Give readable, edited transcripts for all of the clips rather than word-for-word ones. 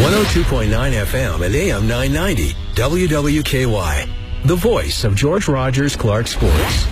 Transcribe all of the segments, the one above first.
102.9 FM and AM 990 WWKY, the voice of George Rogers Clark Sports.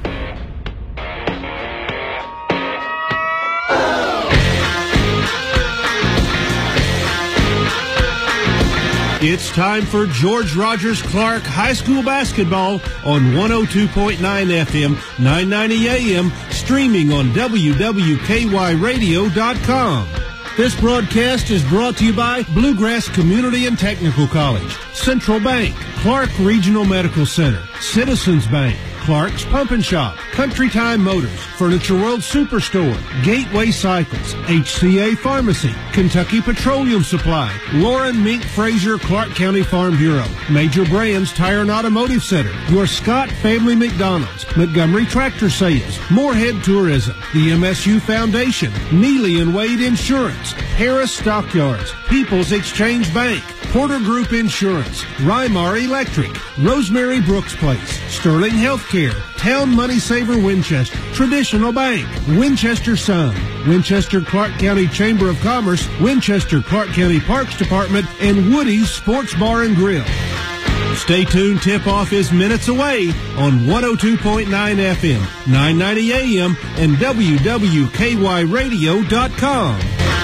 It's time for George Rogers Clark High School basketball on 102.9 FM, 990 AM, streaming on WWKYradio.com. This broadcast is brought to you by Bluegrass Community and Technical College, Central Bank, Clark Regional Medical Center, Citizens Bank, Clark's Pump and Shop, Country Time Motors, Furniture World Superstore, Gateway Cycles, HCA Pharmacy, Kentucky Petroleum Supply, Lauren Mink Fraser Clark County Farm Bureau, Major Brands Tire and Automotive Center, your Scott Family McDonald's, Montgomery Tractor Sales, Moorhead Tourism, the MSU Foundation, Neely and Wade Insurance, Harris Stockyards, People's Exchange Bank, Porter Group Insurance, Rymar Electric, Rosemary Brooks Place, Sterling Healthcare, Town Money Saver Winchester, Traditional Bank, Winchester Sun, Winchester Clark County Chamber of Commerce, Winchester Clark County Parks Department, and Woody's Sports Bar and Grill. Stay tuned, tip-off is minutes away on 102.9 FM, 990 AM, and WWKYradio.com.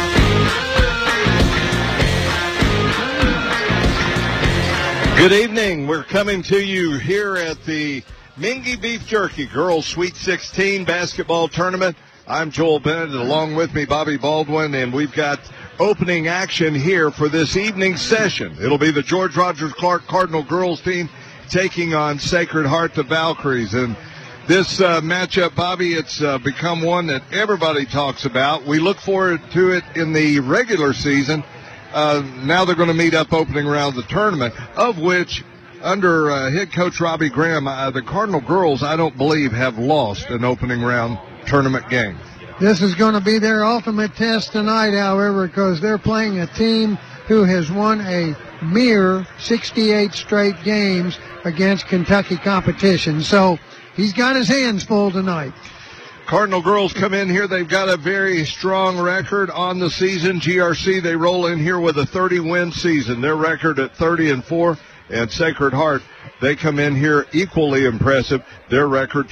Good evening. We're coming to you here at the Mingy Beef Jerky Girls Sweet 16 basketball tournament. I'm Joel Bennett, along with me, Bobby Baldwin, and we've got opening action here for this evening's session. It'll be the George Rogers Clark Cardinal girls team taking on Sacred Heart, the Valkyries. And this matchup, Bobby, it's become one that everybody talks about. We look forward to it in the regular season. Now they're going to meet up opening round of the tournament, of which, under head coach Robbie Graham, the Cardinal girls, I don't believe, have lost an opening round tournament game. This is going to be their ultimate test tonight, however, because they're playing a team who has won a mere 68 straight games against Kentucky competition. So he's got his hands full tonight. Cardinal girls come in here. They've got a very strong record on the season. GRC, they roll in here with a 30-win season. Their record at 30-4. And Sacred Heart, they come in here equally impressive. Their record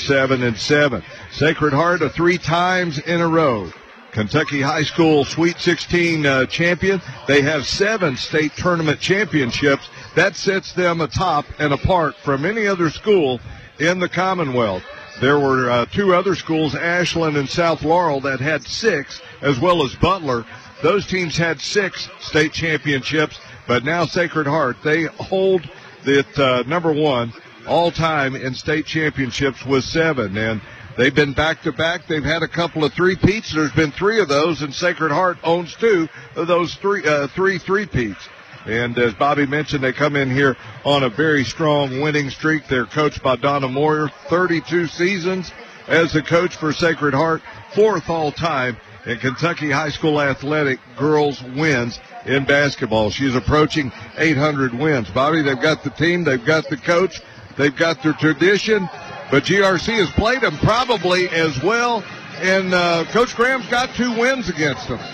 27-7. Sacred Heart, a 3 times in a row Kentucky High School Sweet 16 champion. They have 7 state tournament championships. That sets them atop and apart from any other school in the Commonwealth. There were 2 other schools, Ashland and South Laurel, that had 6, as well as Butler. Those teams had 6 state championships, but now Sacred Heart, they hold it number 1 all-time in state championships with 7. And they've been back-to-back. They've had a couple of three-peats. There's been 3 of those, and Sacred Heart owns 2 of those three three-peats. And as Bobby mentioned, they come in here on a very strong winning streak. They're coached by Donna Moyer, 32 seasons as the coach for Sacred Heart, 4th all-time in Kentucky High School Athletic girls wins in basketball. She's approaching 800 wins. Bobby, they've got the team, they've got the coach, they've got their tradition, but GRC has played them probably as well, and Coach Graham's got 2 wins against them.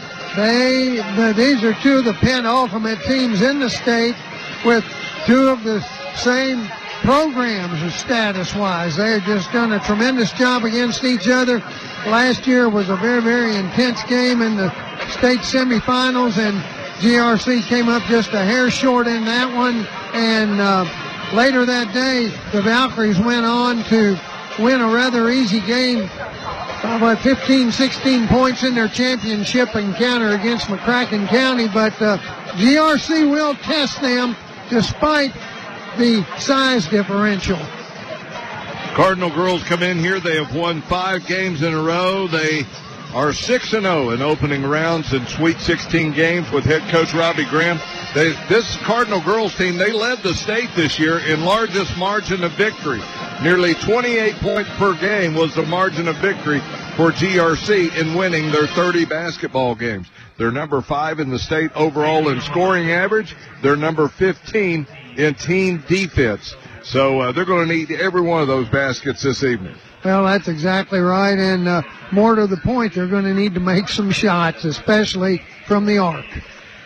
These are 2 of the penultimate teams in the state with 2 of the same programs status-wise. They've just done a tremendous job against each other. Last year was a very, very intense game in the state semifinals, and GRC came up just a hair short in that one. And later that day, the Valkyries went on to win a rather easy game, about 15, 16 points in their championship encounter against McCracken County. But GRC will test them despite the size differential. Cardinal girls come in here. They have won 5 games in a row. They are 6-0 in opening rounds in Sweet 16 games with head coach Robbie Graham. This Cardinal girls team, they led the state this year in largest margin of victory. Nearly 28 points per game was the margin of victory for GRC in winning their 30 basketball games. They're number 5 in the state overall in scoring average. They're number 15 in team defense. So they're going to need every one of those baskets this evening. Well, that's exactly right. And more to the point, they're going to need to make some shots, especially from the arc.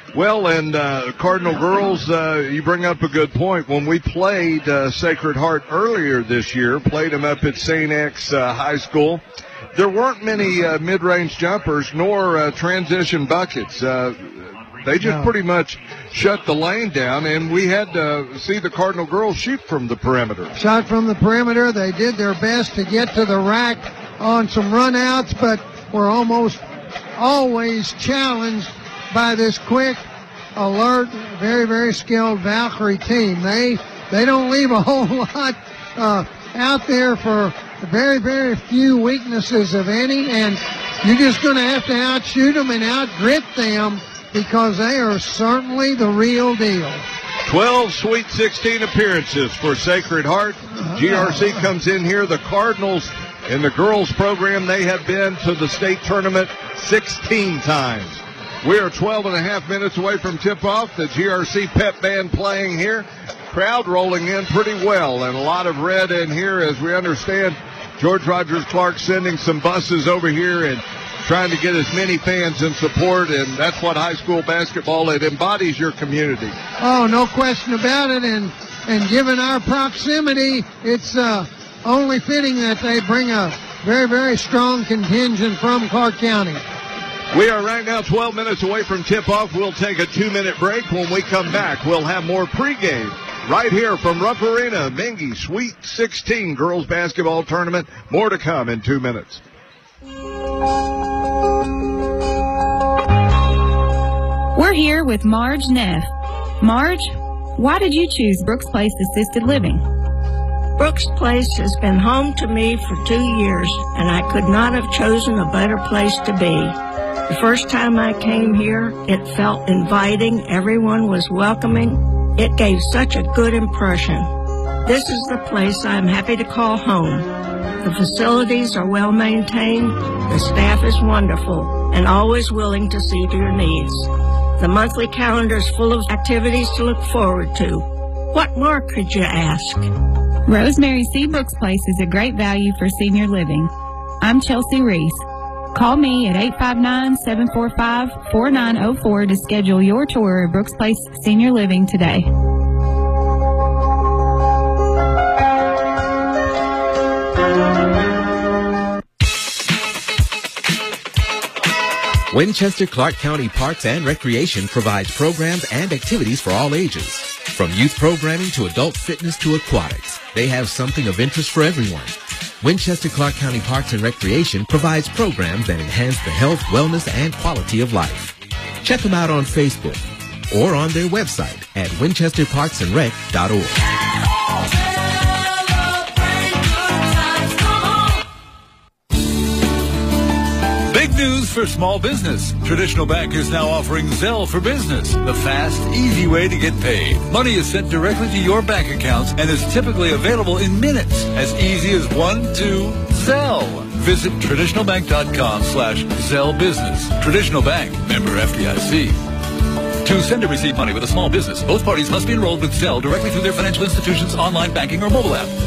Well, and Cardinal girls, you bring up a good point. When we played Sacred Heart earlier this year, played them up at St. X High School, there weren't many mid-range jumpers nor transition buckets. They just pretty much shut the lane down, and we had to see the Cardinal girls shoot from the perimeter. Shot from the perimeter. They did their best to get to the rack on some runouts, but were almost always challenged by this quick, alert, very, very skilled Valkyrie team. They don't leave a whole lot out there for very, very few weaknesses, of any, and you're just going to have to outshoot them and outgrit them, because they are certainly the real deal. 12 Sweet 16 appearances for Sacred Heart. GRC comes in here. The Cardinals in the girls program, they have been to the state tournament 16 times. We are 12 and a half minutes away from tip-off. The GRC pep band playing here. Crowd rolling in pretty well, and a lot of red in here, as we understand. George Rogers Clark sending some buses over here and trying to get as many fans in support, and that's what high school basketball, it embodies your community. Oh, no question about it, and given our proximity, it's only fitting that they bring a very, very strong contingent from Clark County. We are right now 12 minutes away from tip-off. We'll take a 2-minute break. When we come back, we'll have more pregame right here from Rupp Arena, Mingy Sweet 16 girls basketball tournament. More to come in 2 minutes. We're here with Marge Neff. Marge, why did you choose Brooks Place Assisted Living? Brooks Place has been home to me for 2 years, and I could not have chosen a better place to be. The first time I came here, it felt inviting. Everyone was welcoming. It gave such a good impression. This is the place I'm happy to call home. The facilities are well maintained, the staff is wonderful, and always willing to see to your needs. The monthly calendar is full of activities to look forward to. What more could you ask? Rosemary C. Brooks Place is a great value for senior living. I'm Chelsea Reese. Call me at 859-745-4904 to schedule your tour of Brooks Place Senior Living today. Winchester Clark County Parks and Recreation provides programs and activities for all ages. From youth programming to adult fitness to aquatics, they have something of interest for everyone. Winchester Clark County Parks and Recreation provides programs that enhance the health, wellness, and quality of life. Check them out on Facebook or on their website at winchesterparksandrec.org. Big news for small business. Traditional Bank is now offering Zelle for Business, the fast, easy way to get paid. Money is sent directly to your bank accounts and is typically available in minutes, as easy as 1, 2, Zelle. Visit traditionalbank.com/Zelle Business. Traditional Bank, member FDIC. To send or receive money with a small business, both parties must be enrolled with Zelle directly through their financial institution's online banking or mobile app.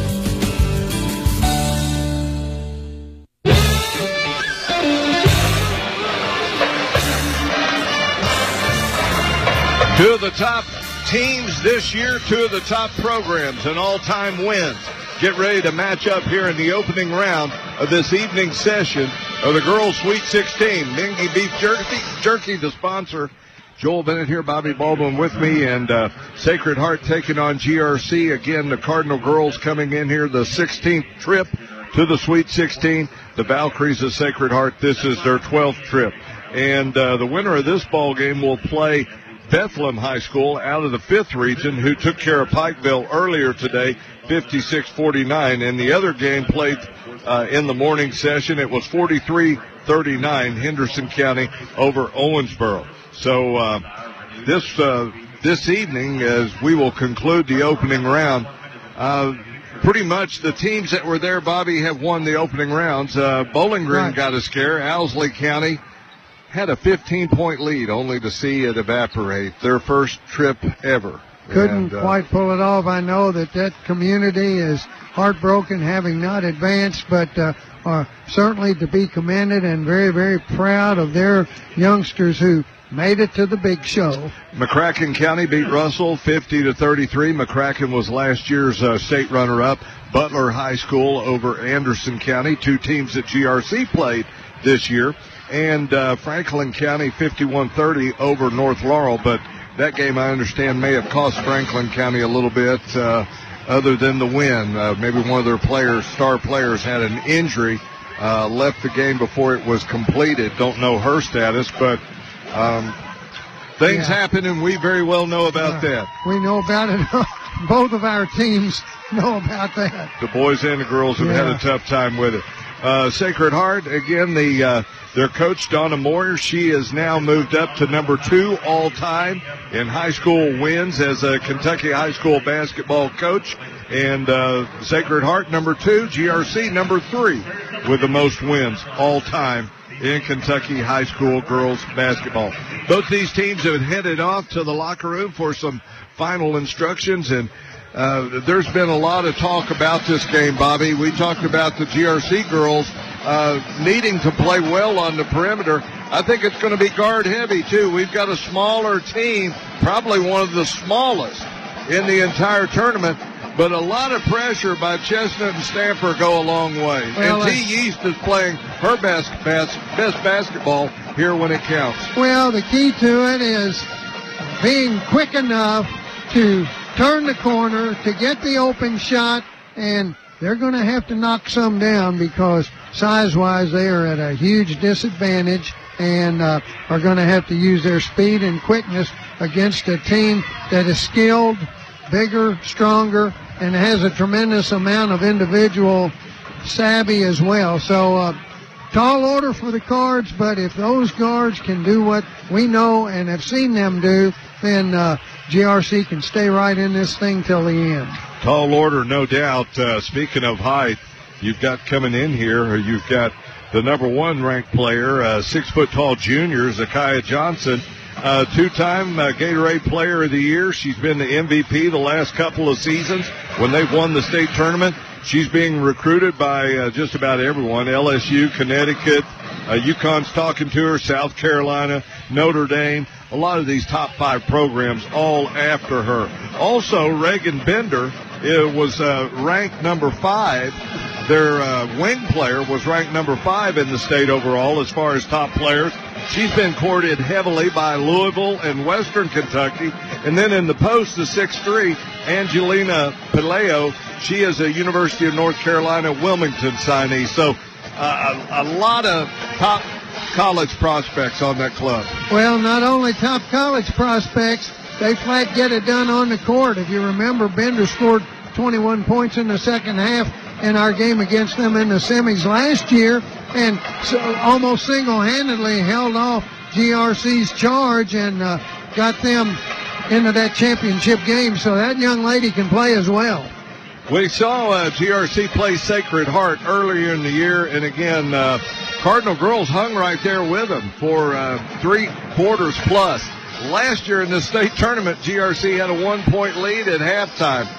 Two of the top teams this year, two of the top programs and all-time wins get ready to match up here in the opening round of this evening session of the Girls Sweet 16. Mingy Beef Jerky, the sponsor. Joel Bennett here, Bobby Baldwin with me, and Sacred Heart taking on GRC. Again, the Cardinal girls coming in here, the 16th trip to the Sweet 16. The Valkyries of Sacred Heart, this is their 12th trip. And the winner of this ball game will play Bethlehem High School out of the 5th region, who took care of Pikeville earlier today, 56-49. And the other game played in the morning session. It was 43-39, Henderson County over Owensboro. So this evening, as we will conclude the opening round, pretty much the teams that were there, Bobby, have won the opening rounds. Bowling Green got a scare. Owsley County had a 15-point lead, only to see it evaporate. Their first trip ever. Couldn't quite pull it off. I know that community is heartbroken having not advanced, but are certainly to be commended and very, very proud of their youngsters who made it to the big show. McCracken County beat Russell 50-33. McCracken was last year's state runner-up. Butler High School over Anderson County, 2 teams that GRC played this year. And Franklin County 51-30 over North Laurel. But that game, I understand, may have cost Franklin County a little bit other than the win. Maybe one of their star players, had an injury, left the game before it was completed. Don't know her status, but things happen, and we very well know about that. We know about it. Both of our teams know about that. The boys and the girls have had a tough time with it. Sacred Heart, again, their coach, Donna Moyer, she has now moved up to number 2 all-time in high school wins as a Kentucky high school basketball coach. And Sacred Heart, number 2, GRC, number 3, with the most wins all-time in Kentucky high school girls basketball. Both these teams have headed off to the locker room for some final instructions, and there's been a lot of talk about this game, Bobby. We talked about the GRC girls needing to play well on the perimeter. I think it's going to be guard heavy, too. We've got a smaller team, probably one of the smallest in the entire tournament. But a lot of pressure by Chestnut and Stamper go a long way. Well, and T. Yeast is playing her best basketball here when it counts. Well, the key to it is being quick enough to turn the corner, to get the open shot, and they're going to have to knock some down because size-wise they are at a huge disadvantage and are going to have to use their speed and quickness against a team that is skilled, bigger, stronger, and has a tremendous amount of individual savvy as well. So tall order for the Cards, but if those guards can do what we know and have seen them do, then GRC can stay right in this thing till the end. Tall order, no doubt. Speaking of height, you've got coming in here, you've got the number 1 ranked player, 6-foot-tall junior, Zakiah Johnson, 2-time Gatorade Player of the Year. She's been the MVP the last couple of seasons when they've won the state tournament. She's being recruited by just about everyone, LSU, Connecticut, UConn's talking to her, South Carolina, Notre Dame, a lot of these top 5 programs all after her. Also, Reagan Bender was ranked number 5. Their wing player was ranked number 5 in the state overall as far as top players. She's been courted heavily by Louisville and Western Kentucky. And then in the post, the 6'3", Angelina Palaio, she is a University of North Carolina Wilmington signee. So a lot of top college prospects on that club. Well, not only top college prospects, they flat get it done on the court. If you remember, Bender scored 21 points in the second half in our game against them in the semis last year, and so almost single-handedly held off GRC's charge and got them into that championship game. So that young lady can play as well. We saw GRC play Sacred Heart earlier in the year, and again, Cardinal girls hung right there with them for 3 quarters plus. Last year in the state tournament, GRC had a 1-point lead at halftime.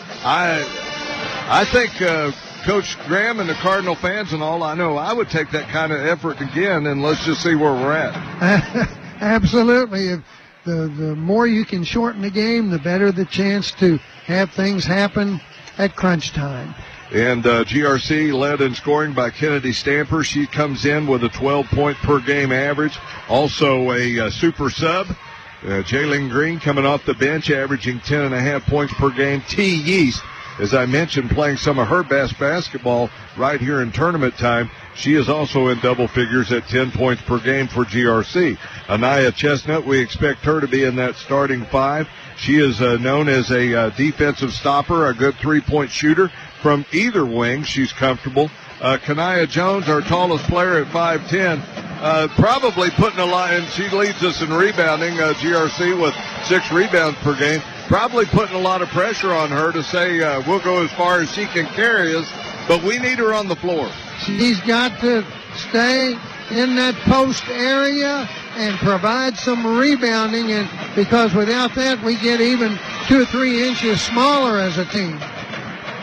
I think Coach Graham and the Cardinal fans and all, I know I would take that kind of effort again, and let's just see where we're at. Absolutely. The more you can shorten the game, the better the chance to have things happen at crunch time. And GRC led in scoring by Kennedy Stamper. She comes in with a 12-point per game average. Also a super sub. Jaylin Green coming off the bench, averaging 10.5 points per game. T. Yeast, as I mentioned, playing some of her best basketball right here in tournament time. She is also in double figures at 10 points per game for GRC. Anaya Chestnut, we expect her to be in that starting 5. She is known as a defensive stopper, a good 3-point shooter from either wing. She's comfortable. Kanaya Jones, our tallest player at 5'10", probably putting a lot, and she leads us in rebounding, GRC with 6 rebounds per game, probably putting a lot of pressure on her to say we'll go as far as she can carry us, but we need her on the floor. She's got to stay in that post area and provide some rebounding, and because without that we get even 2 or 3 inches smaller as a team.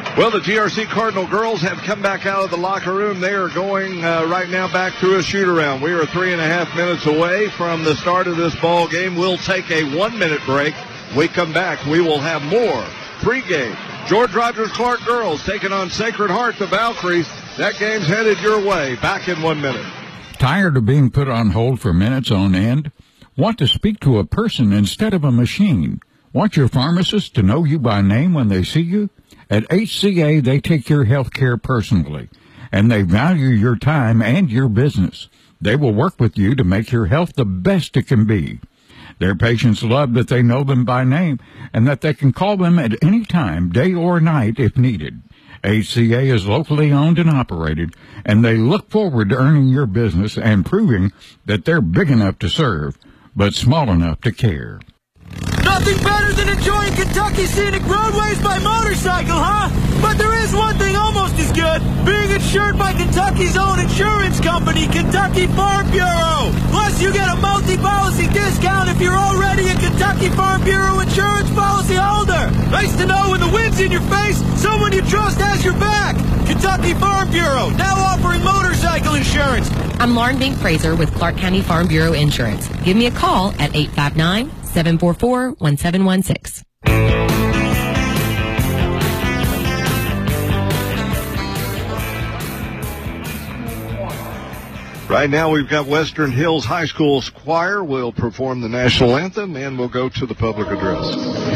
Well, the GRC Cardinal girls have come back out of the locker room. They are going right now back through a shoot-around. We are 3.5 minutes away from the start of this ball game. We'll take a 1-minute break. We come back, we will have more pregame. George Rogers Clark girls taking on Sacred Heart, the Valkyries. That game's headed your way. Back in 1 minute. Tired of being put on hold for minutes on end? Want to speak to a person instead of a machine? Want your pharmacist to know you by name when they see you? At HCA, they take your health care personally, and they value your time and your business. They will work with you to make your health the best it can be. Their patients love that they know them by name and that they can call them at any time, day or night, if needed. HCA is locally owned and operated, and they look forward to earning your business and proving that they're big enough to serve, but small enough to care. Nothing better than enjoying Kentucky scenic roadways by motorcycle, huh? But there is one thing almost as good, being insured by Kentucky's own insurance company, Kentucky Farm Bureau. Plus, you get a multi-policy discount if you're already a Kentucky Farm Bureau insurance policy holder. Nice to know when the wind's in your face, someone you trust has your back. Kentucky Farm Bureau, now offering motorcycle insurance. I'm Lauren Bink-Fraser with Clark County Farm Bureau Insurance. Give me a call at 859-744-1716. Right now we've got Western Hills High School's choir will perform the national anthem, and we'll go to the public address.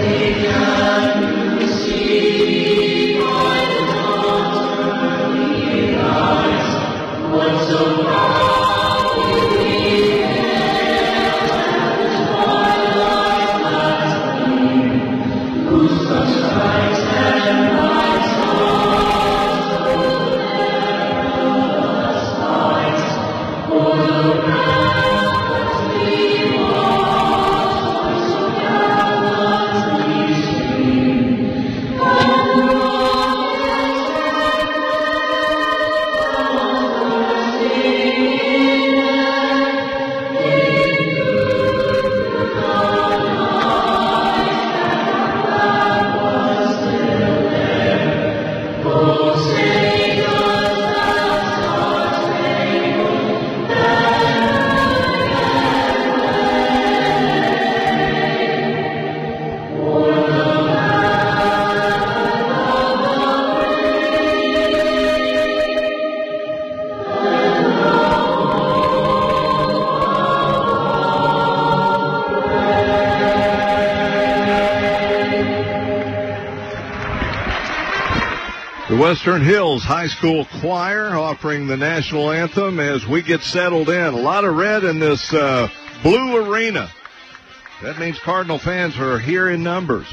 Western Hills High School Choir offering the national anthem as we get settled in. A lot of red in this blue arena. That means Cardinal fans are here in numbers.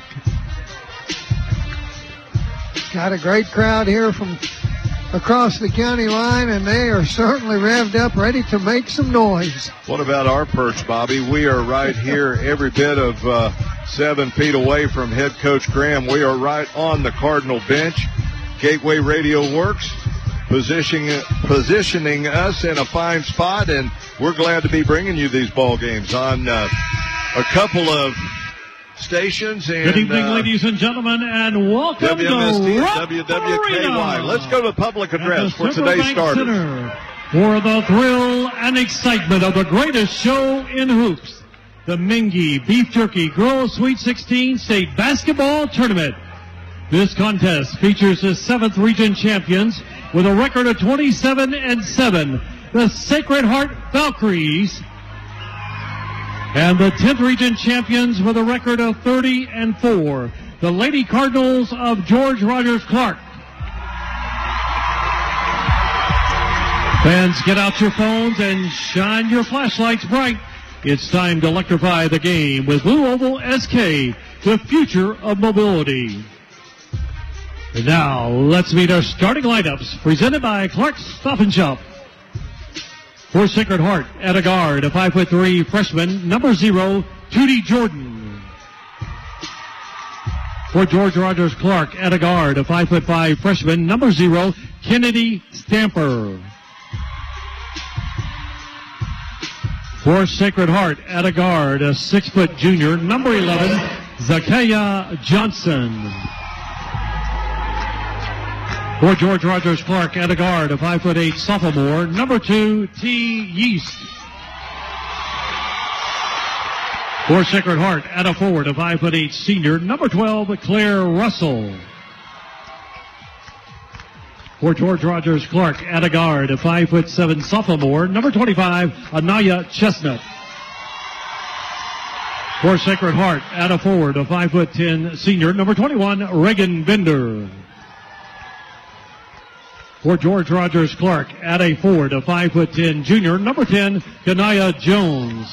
Got a great crowd here from across the county line, and they are certainly revved up, ready to make some noise. What about our perch, Bobby? We are right here every bit of 7 feet away from head coach Graham. We are right on the Cardinal bench. Gateway Radio Works positioning us in a fine spot, and we're glad to be bringing you these ball games on a couple of stations. And, good evening, ladies and gentlemen, and welcome WMST to Rock WWKY. Arena. Let's go to the public address for today's starters. For the thrill and excitement of the greatest show in hoops, the Mingy Beef Jerky Girls Sweet 16 State Basketball Tournament. This contest features the 7th region champions with a record of 27-7, the Sacred Heart Valkyries, and the 10th region champions with a record of 30-4, the Lady Cardinals of George Rogers Clark. Fans, get out your phones and shine your flashlights bright. It's time to electrify the game with Blue Oval SK, the future of mobility. And now, let's meet our starting lineups, presented by Clark's Stop and Shop. For Sacred Heart, at a guard, a 5'3" freshman, number 0, Judy Jordan. For George Rogers Clark, at a guard, a 5'5" freshman, number 0, Kennedy Stamper. For Sacred Heart, at a guard, a 6' junior, number 11, Zakaya Johnson. For George Rogers Clark at a guard, a 5'8" sophomore, number 2, T. Yeast. For Sacred Heart at a forward, a 5'8" senior, number 12, Claire Russell. For George Rogers Clark at a guard, a 5'7" sophomore, number 25, Anaya Chestnut. For Sacred Heart at a forward, a 5'10" senior, number 21, Reagan Bender. For George Rogers Clark at a forward, a 5'10" junior, number 10, Kanaya Jones.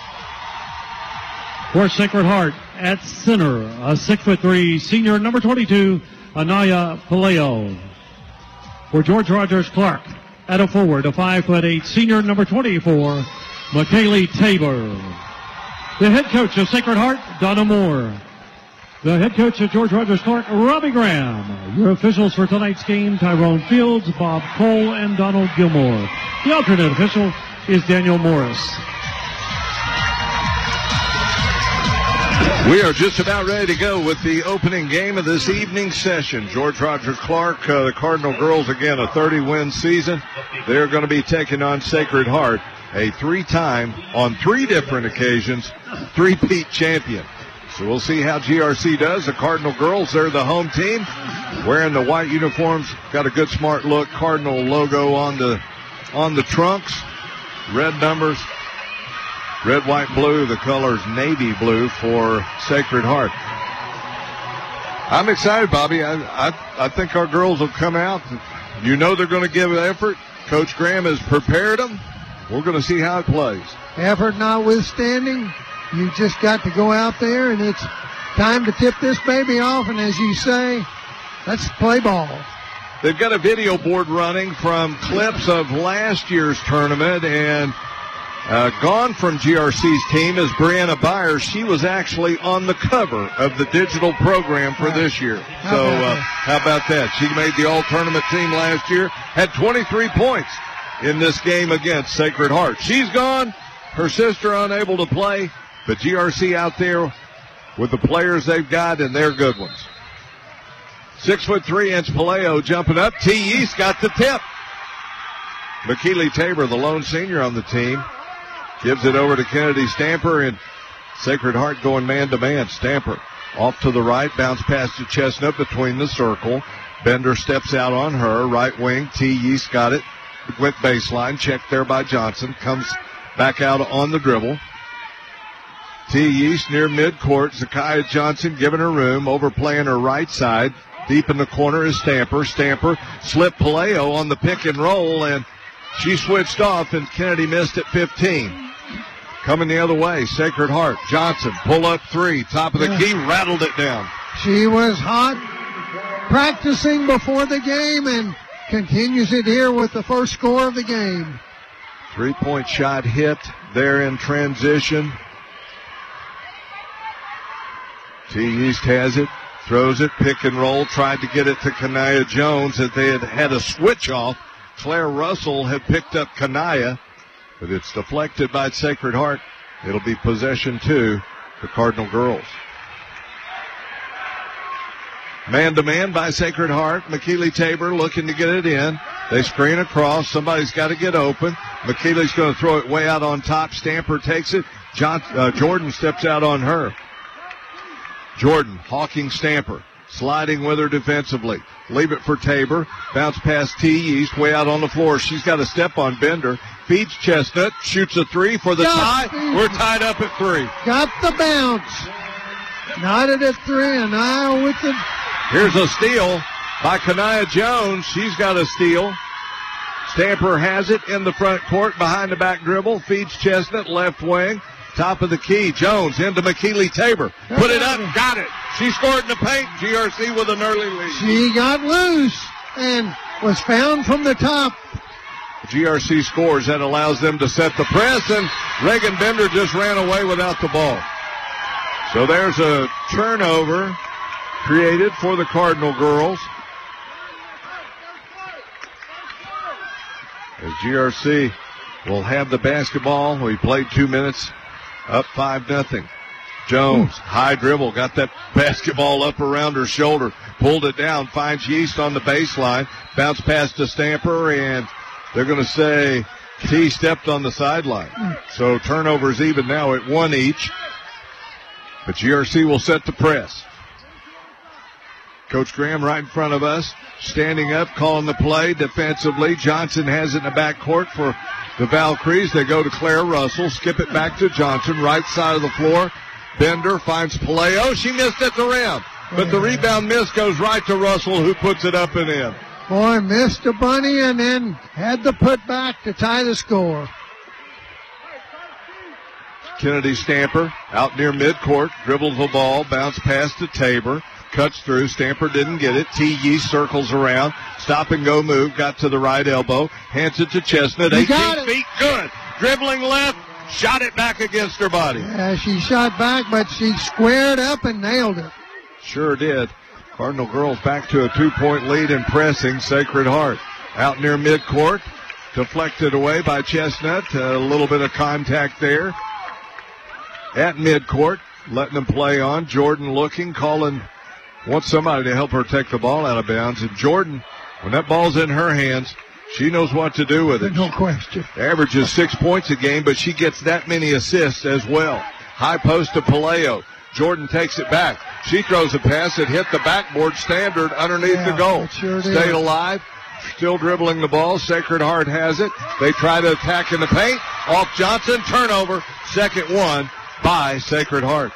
For Sacred Heart at center, a 6'3" senior, number 22, Anaya Paleo. For George Rogers Clark at a forward, a 5'8" senior, number 24, McKaylee Tabor. The head coach of Sacred Heart, Donna Moore. The head coach of George Rogers Clark, Robbie Graham. Your officials for tonight's game, Tyrone Fields, Bob Cole, and Donald Gilmore. The alternate official is Daniel Morris. We are just about ready to go with the opening game of this evening session. George Rogers Clark, the Cardinal girls, again, a 30-win season. They're going to be taking on Sacred Heart, a 3-time, on 3 different occasions, 3-peat champion. So we'll see how GRC does. The Cardinal girls, they're the home team, wearing the white uniforms. Got a good, smart look. Cardinal logo on the trunks. Red numbers. Red, white, blue. The color's navy blue for Sacred Heart. I'm excited, Bobby. I think our girls will come out. You know they're going to give an effort. Coach Graham has prepared them. We're going to see how it plays. Effort notwithstanding, you just got to go out there, and it's time to tip this baby off. And as you say, let's play ball. They've got a video board running from clips of last year's tournament, and gone from GRC's team is Brianna Byers. She was actually on the cover of the digital program for this year. How about that? She made the all-tournament team last year, had 23 points in this game against Sacred Heart. She's gone. Her sister unable to play, but GRC out there with the players they've got, and they're good ones. 6'3" Paleo jumping up. T. East got the tip. McKeely Tabor, the lone senior on the team, gives it over to Kennedy Stamper, and Sacred Heart going man-to-man. Stamper off to the right, bounce pass to Chestnut between the circle. Bender steps out on her, right wing. T. Yeast got it, went baseline, checked there by Johnson, comes back out on the dribble. T. Yeast near midcourt. Zakiah Johnson giving her room, overplaying her right side. Deep in the corner is Stamper. Stamper slipped Paleo on the pick and roll, and she switched off, and Kennedy missed at 15. Coming the other way, Sacred Heart. Johnson, pull up 3, top of the key, rattled it down. She was hot, practicing before the game, and continues it here with the first score of the game. 3-point shot hit there in transition. T. East has it, throws it, pick and roll, tried to get it to Kanaya Jones, that they had a switch off. Claire Russell had picked up Kanaya, but it's deflected by Sacred Heart. It'll be possession 2 for Cardinal girls. Man-to-man by Sacred Heart. McKeely Tabor looking to get it in. They screen across. Somebody's got to get open. McKeely's going to throw it way out on top. Stamper takes it. Jordan steps out on her. Jordan hawking Stamper. Sliding with her defensively. Leave it for Tabor. Bounce past T. East way out on the floor. She's got a step on Bender. Feeds Chestnut. Shoots a 3 for the tie. We're tied up at 3. Got the bounce. Knotted at 3, and now with the... Here's a steal by Kanaya Jones. She's got a steal. Stamper has it in the front court behind the back dribble. Feeds Chestnut left wing. Top of the key. Jones into McKeely Tabor. Put it up. Got it. She scored in the paint. GRC with an early lead. She got loose and was found from the top. GRC scores. That allows them to set the press, and Reagan Bender just ran away without the ball. So there's a turnover created for the Cardinal girls. As GRC will have the basketball. We played 2 minutes, up 5-0. Jones, high dribble, got that basketball up around her shoulder, pulled it down, finds Yeast on the baseline, bounce pass to Stamper, and they're going to say T stepped on the sideline. So turnovers even now at 1 each. But GRC will set the press. Coach Graham right in front of us, standing up, calling the play defensively. Johnson has it in the backcourt for the Valkyries. They go to Claire Russell, skip it back to Johnson, right side of the floor. Bender finds Paleo. She missed at the rim, but the rebound miss goes right to Russell, who puts it up and in. Boy, missed a bunny and then had the putback to tie the score. Kennedy Stamper out near midcourt, dribbles the ball, bounce pass to Tabor, cuts through. Stamper didn't get it. T. Yeast circles around, stop and go move, got to the right elbow, hands it to Chestnut. 18 feet, good. Dribbling left, shot it back against her body. Yeah, she shot back, but she squared up and nailed it. Sure did. Cardinal girls back to a 2-point lead and pressing Sacred Heart. Out near midcourt, deflected away by Chestnut. A little bit of contact there. At midcourt, letting them play on. Jordan looking, calling, wants somebody to help her take the ball out of bounds. And Jordan, when that ball's in her hands, she knows what to do with it. No question. Averages 6 points a game, but she gets that many assists as well. High post to Paleo. Jordan takes it back. She throws a pass. It hit the backboard standard underneath the goal. Sure Stayed alive. Still dribbling the ball. Sacred Heart has it. They try to attack in the paint. Off Johnson. Turnover. Second one by Sacred Heart.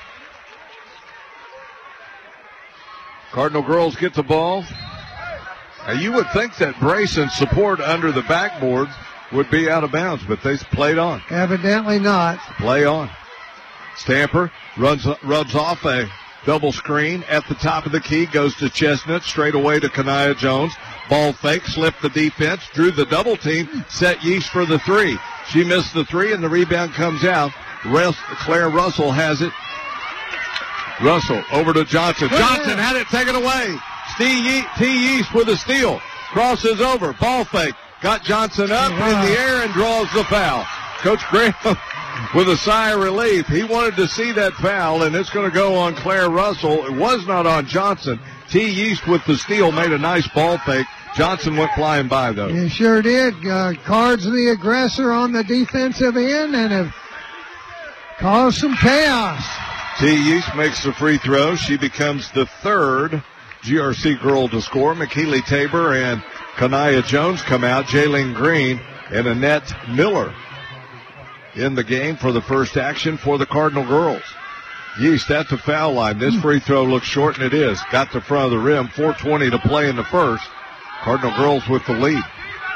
Cardinal girls get the ball. Now you would think that brace and support under the backboard would be out of bounds, but they played on. Evidently not. Play on. Stamper rubs off a double screen at the top of the key, goes to Chestnut, straight away to Kanaya Jones. Ball fake, slipped the defense, drew the double team, set Yeast for the three. She missed the three, and the rebound comes out. Claire Russell has it. Russell over to Johnson. Johnson had it taken away. T. Yeast with a steal. Crosses over. Ball fake. Got Johnson up in the air and draws the foul. Coach Graham with a sigh of relief. He wanted to see that foul, and it's going to go on Claire Russell. It was not on Johnson. T. Yeast with the steal made a nice ball fake. Johnson went flying by, though. He sure did. Cards the aggressor on the defensive end and have caused some chaos. T. Yeast makes the free throw. She becomes the third GRC girl to score. McKeely Tabor and Kanaya Jones come out. Jaylene Green and Annette Miller in the game for the first action for the Cardinal girls. Yeast at the foul line. This free throw looks short, and it is. Got to front of the rim. 4:20 to play in the first. Cardinal girls with the lead.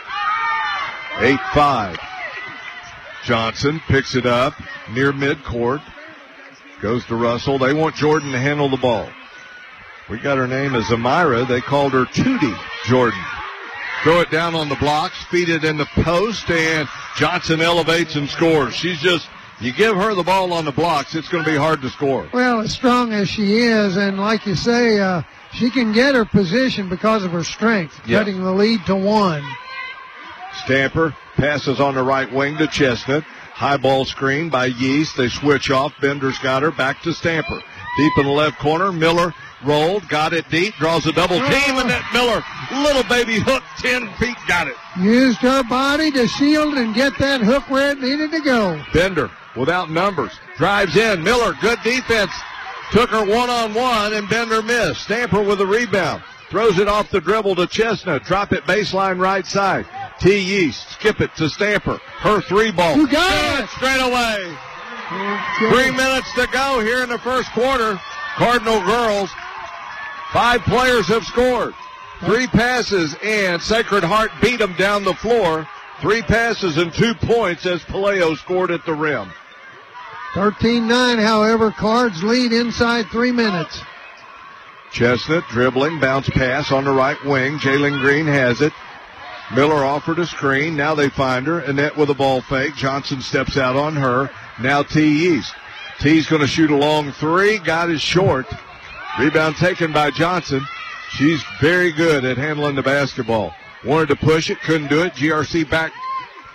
8-5. Johnson picks it up near midcourt. Goes to Russell. They want Jordan to handle the ball. We got her name as Amira. They called her Tootie Jordan. Throw it down on the blocks, feed it in the post, and Johnson elevates and scores. She's just, you give her the ball on the blocks, it's going to be hard to score. Well, as strong as she is, and like you say, she can get her position because of her strength, cutting the lead to 1. Stamper passes on the right wing to Chestnut. High ball screen by Yeast. They switch off. Bender's got her. Back to Stamper. Deep in the left corner. Miller rolled. Got it deep. Draws a double team. And that Miller, little baby hook, 10 feet. Got it. Used her body to shield and get that hook where it needed to go. Bender without numbers. Drives in. Miller, good defense. Took her one-on-one, and Bender missed. Stamper with a rebound. Throws it off the dribble to Chestnut. Drop it baseline right side. T. Yeast, skip it to Stamper. Her three ball. You got it. Straight away. 3 minutes to go here in the first quarter. Cardinal girls, 5 players have scored. 3 passes, and Sacred Heart beat them down the floor. 3 passes and 2 points as Paleo scored at the rim. 13-9, however, Cards lead inside 3 minutes. Chestnut dribbling, bounce pass on the right wing. Jaylene Green has it. Miller offered a screen. Now they find her. Annette with a ball fake. Johnson steps out on her. Now T. Yeast. T's going to shoot a long 3. Got it short. Rebound taken by Johnson. She's very good at handling the basketball. Wanted to push it. Couldn't do it. GRC back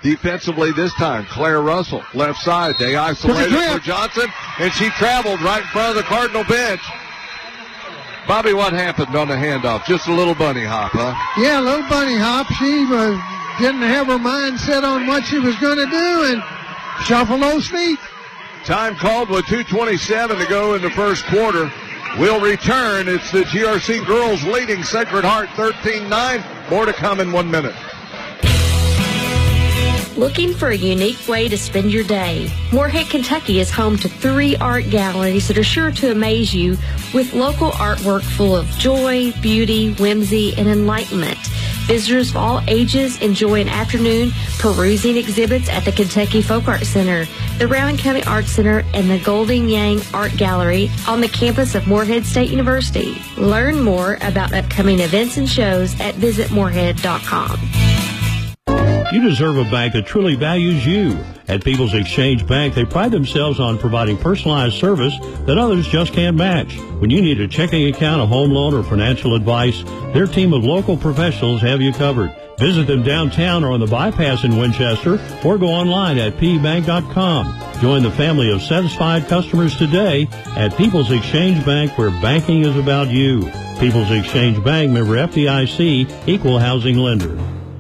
Defensively this time, Claire Russell, left side. They isolated for Johnson, and she traveled right in front of the Cardinal bench. Bobby, what happened on the handoff? Just a little bunny hop, huh? Yeah, a little bunny hop. She didn't have her mind set on what she was going to do and shuffle those feet. Time called with 2:27 to go in the first quarter. We'll return. It's the GRC girls leading Sacred Heart 13-9. More to come in 1 minute. Looking for a unique way to spend your day? Moorhead, Kentucky is home to 3 art galleries that are sure to amaze you with local artwork full of joy, beauty, whimsy, and enlightenment. Visitors of all ages enjoy an afternoon perusing exhibits at the Kentucky Folk Art Center, the Rowan County Art Center, and the Golding Yang Art Gallery on the campus of Moorhead State University. Learn more about upcoming events and shows at visitmoorhead.com. You deserve a bank that truly values you. At People's Exchange Bank, they pride themselves on providing personalized service that others just can't match. When you need a checking account, a home loan, or financial advice, their team of local professionals have you covered. Visit them downtown or on the bypass in Winchester, or go online at pbank.com. Join the family of satisfied customers today at People's Exchange Bank, where banking is about you. People's Exchange Bank, member FDIC, equal housing lender.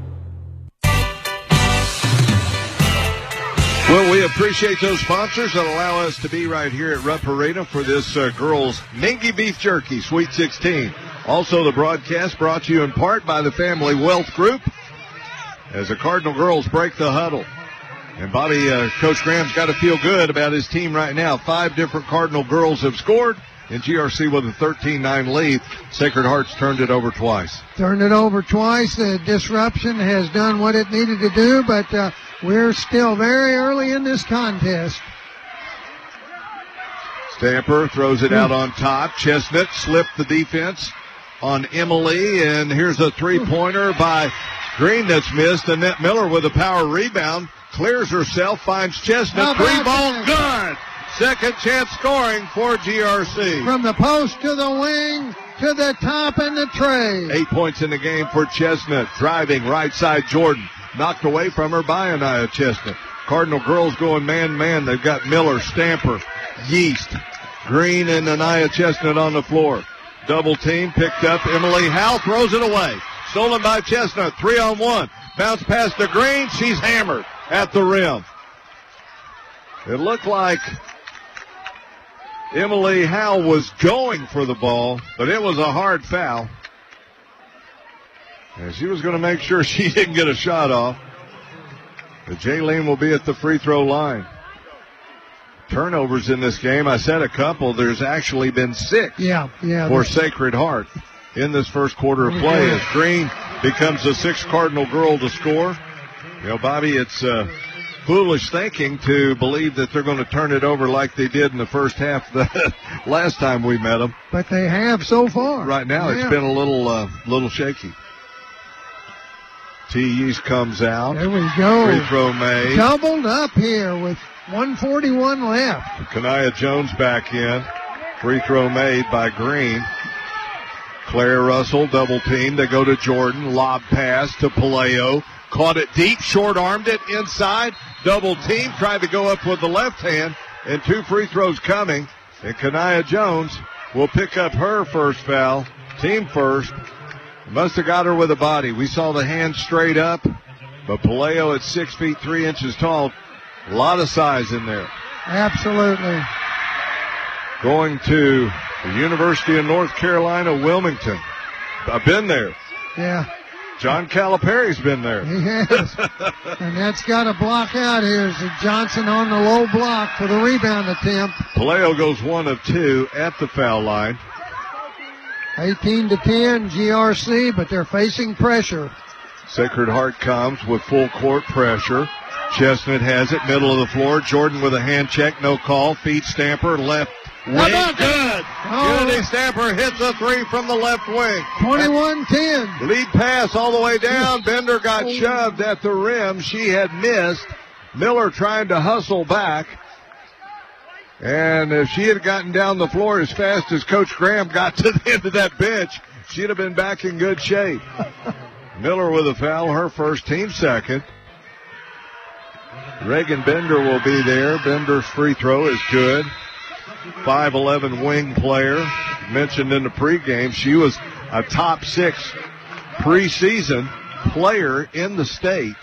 Well, we appreciate those sponsors that allow us to be right here at Rupp Arena for this girls' Ningy Beef Jerky Sweet 16. Also, the broadcast brought to you in part by the Family Wealth Group as the Cardinal girls break the huddle. And Bobby, Coach Graham's got to feel good about his team right now. 5 different Cardinal girls have scored, and GRC with a 13-9 lead. Sacred Heart's turned it over twice. The disruption has done what it needed to do, but we're still very early in this contest. Stamper throws it out on top. Chestnut slipped the defense on Emily, and here's a three-pointer by Green that's missed. Annette Miller with a power rebound. Clears herself, finds Chestnut. Three-ball, good! Second chance scoring for GRC. From the post to the wing, to the top and the tray. 8 points in the game for Chestnut. Driving right side Jordan. Knocked away from her by Anaya Chestnut. Cardinal girls going man-man. They've got Miller, Stamper, Yeast, Green, and Anaya Chestnut on the floor. Double team picked up. Emily Howell throws it away. Stolen by Chestnut. 3-on-1. Bounce pass to Green. She's hammered at the rim. It looked like Emily Howell was going for the ball, but it was a hard foul. And she was going to make sure she didn't get a shot off. But Jaylene will be at the free throw line. Turnovers in this game. I said a couple. There's actually been 6 for Sacred Heart in this first quarter of play as Green becomes the 6th Cardinal girl to score. You know, Bobby, it's foolish thinking to believe that they're going to turn it over like they did in the first half the last time we met them. But they have so far. Right now, it's been a little shaky. T. Yeast comes out. There we go. Free throw made. Doubled up here with 1:41 left. Kanaya Jones back in. Free throw made by Green. Claire Russell double team. They go to Jordan. Lob pass to Palaio. Caught it deep. Short-armed it inside. Double team. Tried to go up with the left hand. And 2 free throws coming. And Kanaya Jones will pick up her first foul. Team first. Must have got her with a body. We saw the hand straight up, but Palaio at 6 feet 3 inches tall. A lot of size in there. Absolutely. Going to the University of North Carolina, Wilmington. I've been there. Yeah. John Calipari's been there. He has. And that's got a block out here. Is Johnson on the low block for the rebound attempt. Palaio goes 1 of 2 at the foul line. 18-10 GRC, but they're facing pressure. Sacred Heart comes with full court pressure. Chestnut has it, middle of the floor. Jordan with a hand check, no call. Feed Stamper, left wing. Good. Unity Stamper hits a 3 from the left wing. 21-10. Lead pass all the way down. Bender got shoved at the rim. She had missed. Miller trying to hustle back. And if she had gotten down the floor as fast as Coach Graham got to the end of that bench, she'd have been back in good shape. Miller with a foul, her first, team second. Reagan Bender will be there. Bender's free throw is good. 5'11" wing player. Mentioned in the pregame, she was a top 6 preseason player in the state.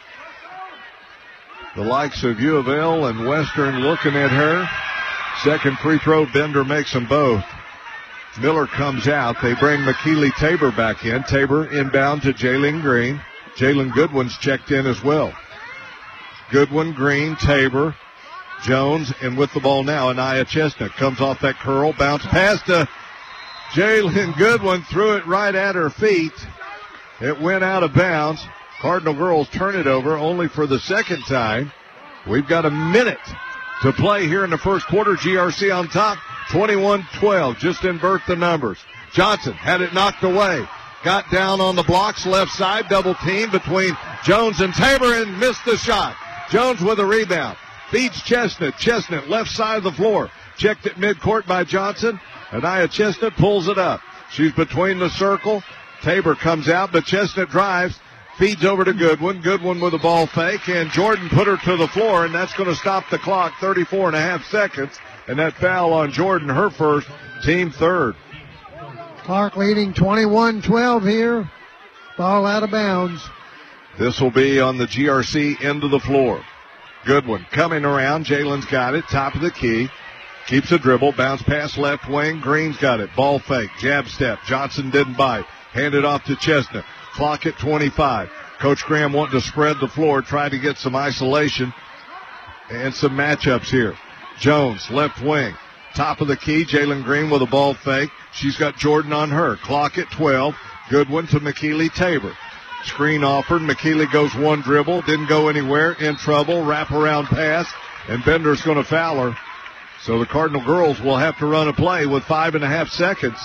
The likes of U of L and Western looking at her. Second free throw, Bender makes them both. Miller comes out. They bring McKeely Tabor back in. Tabor inbound to Jalen Green. Jalen Goodwin's checked in as well. Goodwin, Green, Tabor, Jones, and with the ball now, Anaya Chestnut comes off that curl, bounce pass to Jalen Goodwin, threw it right at her feet. It went out of bounds. Cardinal girls turn it over only for the second time. We've got a minute to play here in the first quarter. GRC on top, 21-12. Just invert the numbers. Johnson had it knocked away. Got down on the blocks, left side, double team between Jones and Tabor, and missed the shot. Jones with a rebound. Feeds Chestnut. Chestnut left side of the floor. Checked at midcourt by Johnson. Anaya Chestnut pulls it up. She's between the circle. Tabor comes out, but Chestnut drives. Feeds over to Goodwin. Goodwin with a ball fake, and Jordan put her to the floor, and that's going to stop the clock. 34.5 seconds, and that foul on Jordan, her first, team third. Clark leading 21-12 here. Ball out of bounds. This will be on the GRC end of the floor. Goodwin coming around. Jalen's got it. Top of the key. Keeps a dribble. Bounce pass left wing. Green's got it. Ball fake. Jab step. Johnson didn't bite. Hand it off to Chestnut. Clock at 25. Coach Graham wanting to spread the floor. Try to get some isolation and some matchups here. Jones, left wing. Top of the key. Jalen Green with a ball fake. She's got Jordan on her. Clock at 12. Goodwin to McKeely Tabor. Screen offered. McKeely goes one dribble. Didn't go anywhere. In trouble. Wraparound pass. And Bender's going to foul her. So the Cardinal girls will have to run a play with 5.5 seconds.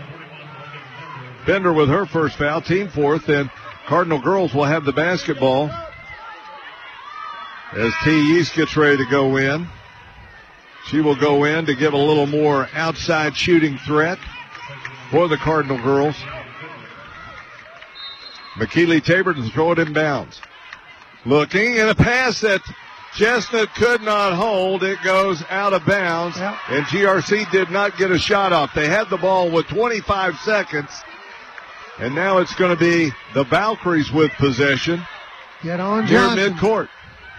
Bender with her first foul. Team fourth. And Cardinal girls will have the basketball as T. East gets ready to go in. She will go in to give a little more outside shooting threat for the Cardinal girls. McKeely Tabor to throw it in bounds. Looking, and a pass that Chestnut could not hold. It goes out of bounds, and GRC did not get a shot off. They had the ball with 25 seconds, and now it's going to be the Valkyries with possession. Get on, near Johnson. midcourt.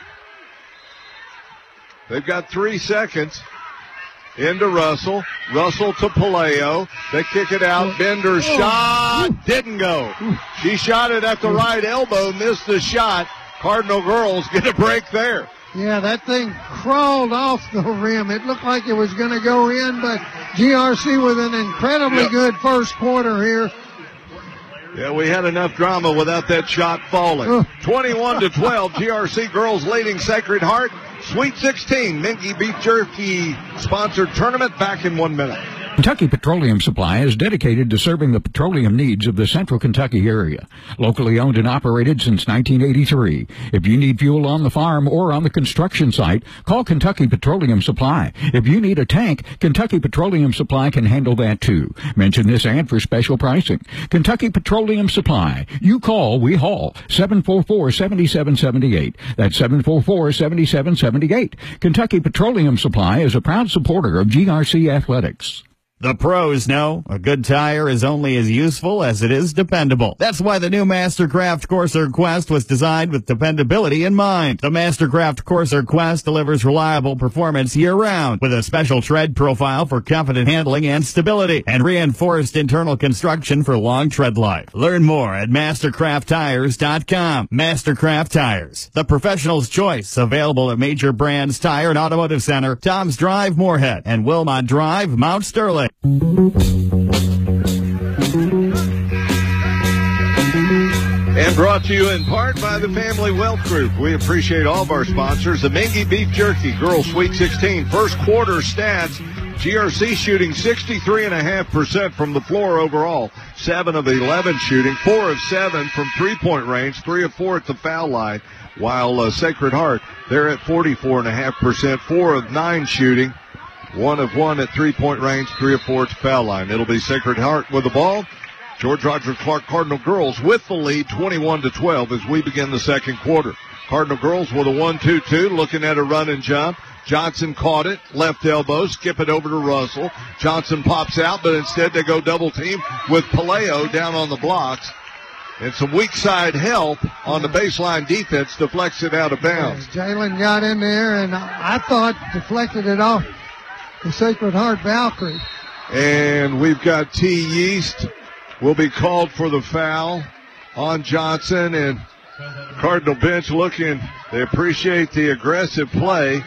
They've got 3 seconds. Into Russell. Russell to Palaio. They kick it out. Bender's shot didn't go. She shot it at the right elbow, missed the shot. Cardinal girls get a break there. Yeah, that thing crawled off the rim. It looked like it was going to go in, but GRC with an incredibly good first quarter here. Yeah, we had enough drama without that shot falling. 21-12, GRC girls leading Sacred Heart. Sweet 16, Minky Beef Jerky sponsored tournament, back in 1 minute. Kentucky Petroleum Supply is dedicated to serving the petroleum needs of the central Kentucky area. Locally owned and operated since 1983. If you need fuel on the farm or on the construction site, call Kentucky Petroleum Supply. If you need a tank, Kentucky Petroleum Supply can handle that too. Mention this ad for special pricing. Kentucky Petroleum Supply. You call, we haul. 744-7778. That's 744-7778. Kentucky Petroleum Supply is a proud supporter of GRC Athletics. The pros know a good tire is only as useful as it is dependable. That's why the new Mastercraft Corsair Quest was designed with dependability in mind. The Mastercraft Corsair Quest delivers reliable performance year-round with a special tread profile for confident handling and stability and reinforced internal construction for long tread life. Learn more at mastercrafttires.com. Mastercraft Tires, the professional's choice, available at major brands Tire and Automotive Center, Tom's Drive, Moorhead, and Wilmot Drive, Mount Sterling. And brought to you in part by the Family Wealth Group. We appreciate all of our sponsors. The Mingy Beef Jerky Girls Sweet 16 first quarter stats. GRC shooting 63.5% from the floor overall. 7 of 11 shooting, 4 of 7 from three-point range, 3 of 4 at the foul line. While Sacred Heart, they're at 44.5%, 4 of 9 shooting. 1 of 1 at three-point range, 3 of 4 at the foul line. It'll be Sacred Heart with the ball. George Rogers Clark Cardinal girls with the lead, 21-12 as we begin the second quarter. Cardinal girls with a 1-2-2, looking at a run and jump. Johnson caught it, left elbow, skip it over to Russell. Johnson pops out, but instead they go double team with Palaio down on the blocks. And some weak side help on the baseline defense deflects it out of bounds. Jalen got in there, and I thought deflected it off the Sacred Heart Valkyrie. And we've got T. Yeast will be called for the foul on Johnson, and Cardinal bench looking, they appreciate the aggressive play.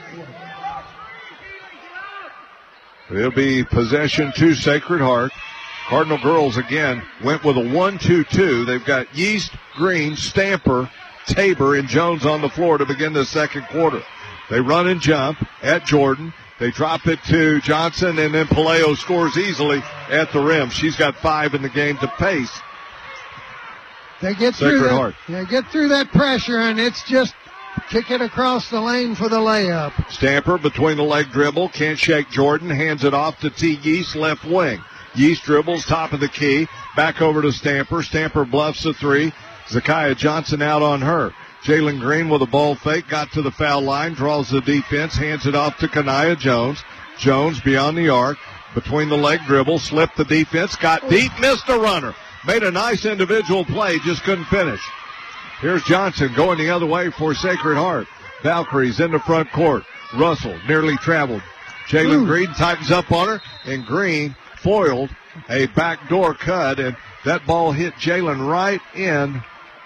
It'll be possession to Sacred Heart. Cardinal girls again went with a 1-2-2. They've got Yeast, Green, Stamper, Tabor, and Jones on the floor to begin the second quarter. They run and jump at Jordan. They drop it to Johnson, and then Palaio scores easily at the rim. She's got 5 in the game to pace. They get through that. They get through that pressure, and it's just kick it across the lane for the layup. Stamper between the leg dribble, can't shake Jordan, hands it off to T. Yeast, left wing. Yeast dribbles, top of the key, back over to Stamper. Stamper bluffs the three. Zakiah Johnson out on her. Jalen Green with a ball fake, got to the foul line, draws the defense, hands it off to Kanaya Jones. Jones beyond the arc, between the leg dribble, slipped the defense, got deep, missed a runner. Made a nice individual play, just couldn't finish. Here's Johnson going the other way for Sacred Heart. Valkyries in the front court. Russell nearly traveled. Jalen Green tightens up on her, and Green foiled a backdoor cut, and that ball hit Jalen right in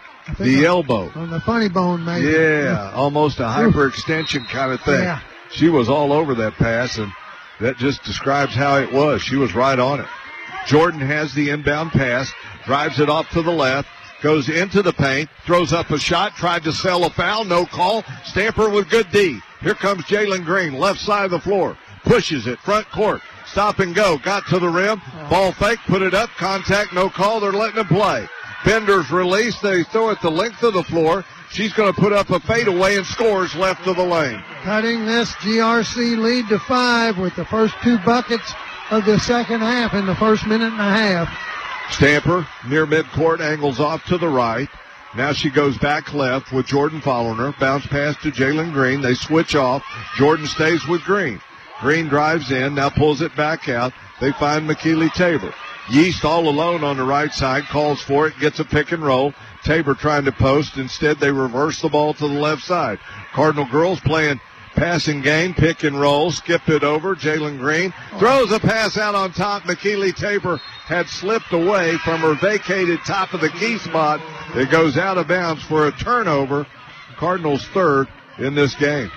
the elbow. On the funny bone, maybe. Yeah, almost a hyperextension kind of thing. Yeah. She was all over that pass, and that just describes how it was. She was right on it. Jordan has the inbound pass, drives it off to the left, goes into the paint, throws up a shot, tried to sell a foul, no call. Stamper with good D. Here comes Jalen Green, left side of the floor, pushes it, front court, stop and go, got to the rim, ball fake, put it up, contact, no call, they're letting him play. Bender's release, they throw it the length of the floor. She's going to put up a fadeaway and scores left of the lane. Cutting this GRC lead to 5 with the first 2 buckets of the second half in the first minute and a half. Stamper near midcourt, angles off to the right. Now she goes back left with Jordan following her. Bounce pass to Jalen Green. They switch off. Jordan stays with Green. Green drives in, now pulls it back out. They find McKeely Tabor. Yeast all alone on the right side, calls for it, gets a pick and roll. Tabor trying to post. Instead, they reverse the ball to the left side. Cardinal girls playing passing game, pick and roll, skipped it over. Jalen Green throws a pass out on top. McKeely Tabor had slipped away from her vacated top of the key spot. It goes out of bounds for a turnover. Cardinals third in this game.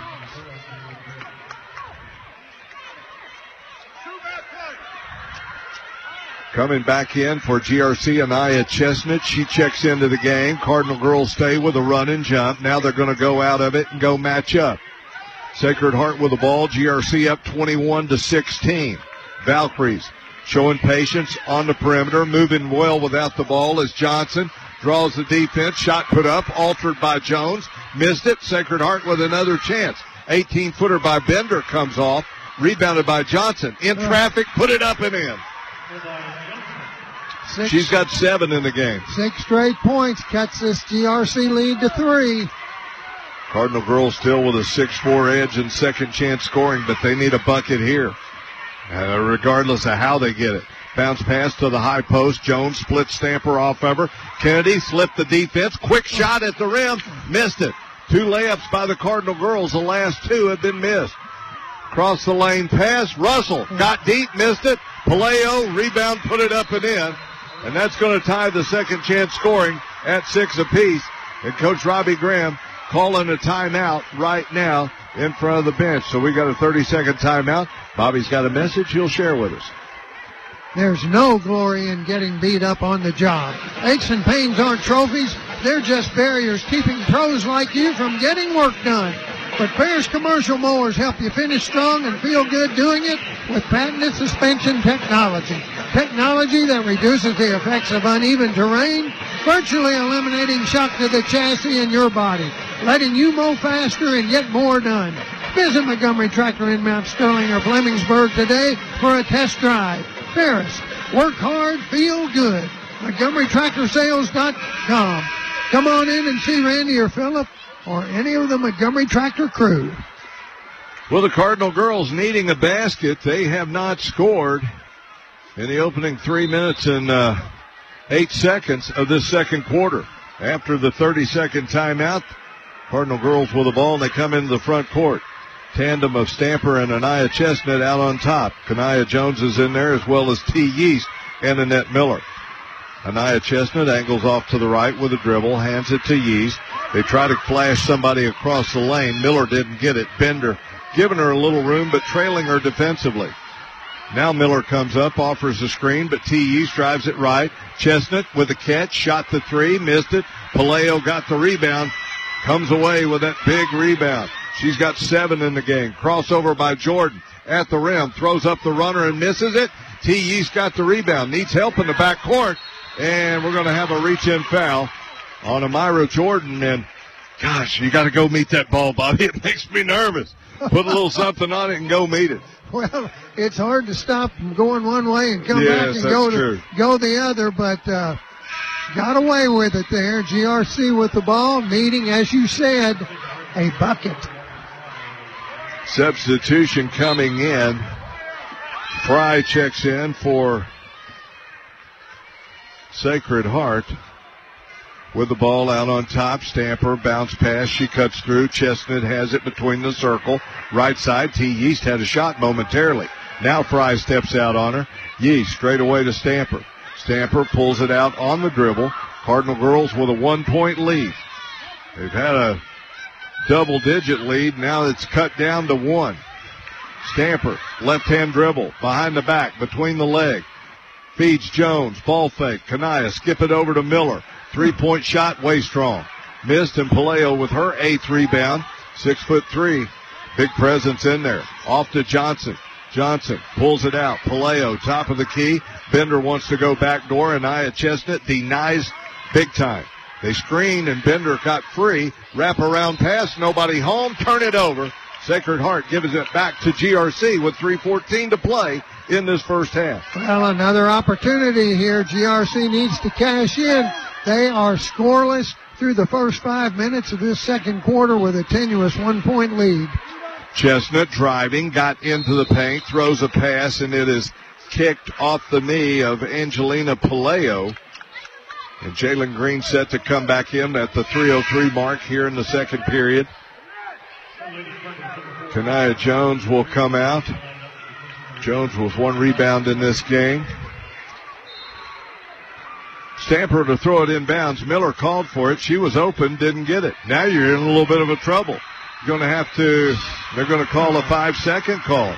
Coming back in for GRC, Anaya Chestnut. She checks into the game. Cardinal girls stay with a run and jump. Now they're going to go out of it and go match up. Sacred Heart with the ball. GRC up 21-16. Valkyries showing patience on the perimeter, moving well without the ball as Johnson draws the defense. Shot put up, altered by Jones. Missed it. Sacred Heart with another chance. 18-footer by Bender comes off. Rebounded by Johnson. In traffic, put it up and in. She's got 7 in the game. 6 straight points cuts this GRC lead to 3. Cardinal girls still with a 6'4" edge and second chance scoring, but they need a bucket here, regardless of how they get it. Bounce pass to the high post. Jones splits Stamper off of her. Kennedy slipped the defense. Quick shot at the rim. Missed it. 2 layups by the Cardinal girls. The last 2 have been missed. Cross the lane pass. Russell got deep, missed it. Palaio, rebound, put it up and in. And that's going to tie the second chance scoring at 6 apiece. And Coach Robbie Graham calling a timeout right now in front of the bench. So we got a 30-second timeout. Bobby's got a message he'll share with us. There's no glory in getting beat up on the job. Aches and pains aren't trophies. They're just barriers keeping pros like you from getting work done. But Bears commercial mowers help you finish strong and feel good doing it with patented suspension technology. Technology that reduces the effects of uneven terrain, virtually eliminating shock to the chassis and your body, letting you mow faster and get more done. Visit Montgomery Tractor in Mount Sterling or Flemingsburg today for a test drive. Ferris, work hard, feel good. MontgomeryTractorSales.com. Come on in and see Randy or Philip or any of the Montgomery Tractor crew. Well, the Cardinal girls needing a basket. They have not scored in the opening 3 minutes and 8 seconds of this second quarter. After the 30-second timeout, Cardinal girls with the ball, and they come into the front court. Tandem of Stamper and Anaya Chestnut out on top. Kanaya Jones is in there, as well as T. Yeast and Annette Miller. Anaya Chestnut angles off to the right with a dribble, hands it to Yeast. They try to flash somebody across the lane. Miller didn't get it. Bender giving her a little room, but trailing her defensively. Now Miller comes up, offers a screen, but T. Yeast drives it right. Chestnut with the catch, shot the three, missed it. Palaio got the rebound, comes away with that big rebound. She's got 7 in the game. Crossover by Jordan at the rim, throws up the runner and misses it. T. Yeast got the rebound, needs help in the back court, and we're going to have a reach-in foul on Amira Jordan. And, gosh, you got to go meet that ball, Bobby. It makes me nervous. Put a little something on it and go meet it. Well, it's hard to stop from going one way and come back and go the other, but got away with it there. GRC with the ball, needing, as you said, a bucket. Substitution coming in. Fry checks in for Sacred Heart. With the ball out on top, Stamper, bounce pass, she cuts through. Chestnut has it between the circle. Right side, T. Yeast had a shot momentarily. Now Fry steps out on her. Yeast straight away to Stamper. Stamper pulls it out on the dribble. Cardinal girls with a 1-point lead. They've had a double-digit lead. Now it's cut down to 1. Stamper, left-hand dribble, behind the back, between the leg. Feeds Jones, ball fake. Kanaya, skip it over to Miller. 3-point shot, way strong. Missed, and Palaio with her 8th rebound. 6'3", big presence in there. Off to Johnson. Johnson pulls it out. Palaio, top of the key. Bender wants to go backdoor. Anaya Chestnut denies big time. They screen, and Bender got free. Wrap around pass, nobody home. Turn it over. Sacred Heart gives it back to GRC with 3:14 to play in this first half. Well, another opportunity here. GRC needs to cash in. They are scoreless through the first 5 minutes of this second quarter with a tenuous 1-point lead. Chestnut driving, got into the paint, throws a pass, and it is kicked off the knee of Angelina Palaio. And Jalen Green set to come back in at the 3:03 mark here in the second period. Kanaya Jones will come out. Jones with 1 rebound in this game. Stamper to throw it inbounds. Miller called for it. She was open, didn't get it. Now you're in a little bit of a trouble. They're going to call a 5-second call.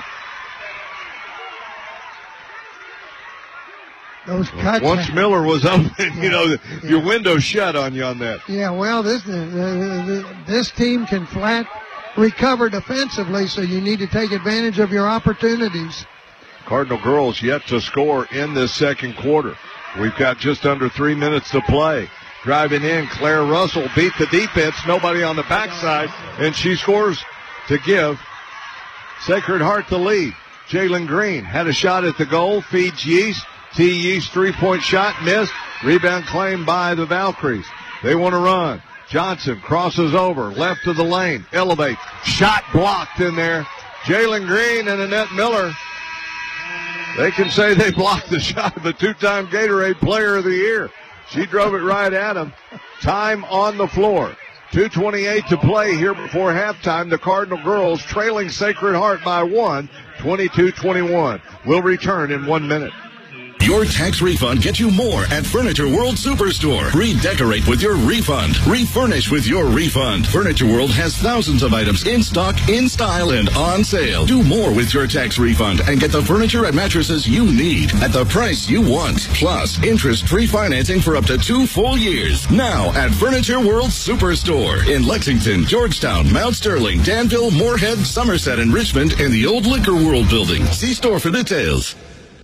Those cuts. Once Miller was open, your window shut on you on that. Yeah, well, this team can flat recover defensively, so you need to take advantage of your opportunities. Cardinal girls yet to score in this second quarter. We've got just under 3 minutes to play. Driving in, Claire Russell beat the defense. Nobody on the backside, and she scores to give Sacred Heart the lead. Jalen Green had a shot at the goal, feeds Yeast. T. Yeast 3-point shot, missed. Rebound claimed by the Valkyries. They want to run. Johnson crosses over, left of the lane, elevates. Shot blocked in there. Jalen Green and Annette Miller, they can say they blocked the shot of the 2-time Gatorade Player of the Year. She drove it right at him. Time on the floor. 2:28 to play here before halftime. The Cardinal girls trailing Sacred Heart by 1, 22-21. We'll return in 1 minute. Your tax refund gets you more at Furniture World Superstore. Redecorate with your refund. Refurnish with your refund. Furniture World has thousands of items in stock, in style, and on sale. Do more with your tax refund and get the furniture and mattresses you need at the price you want. Plus, interest-free financing for up to 2 full years. Now at Furniture World Superstore in Lexington, Georgetown, Mount Sterling, Danville, Moorhead, Somerset, and Richmond, and the old Liquor World building. See store for details.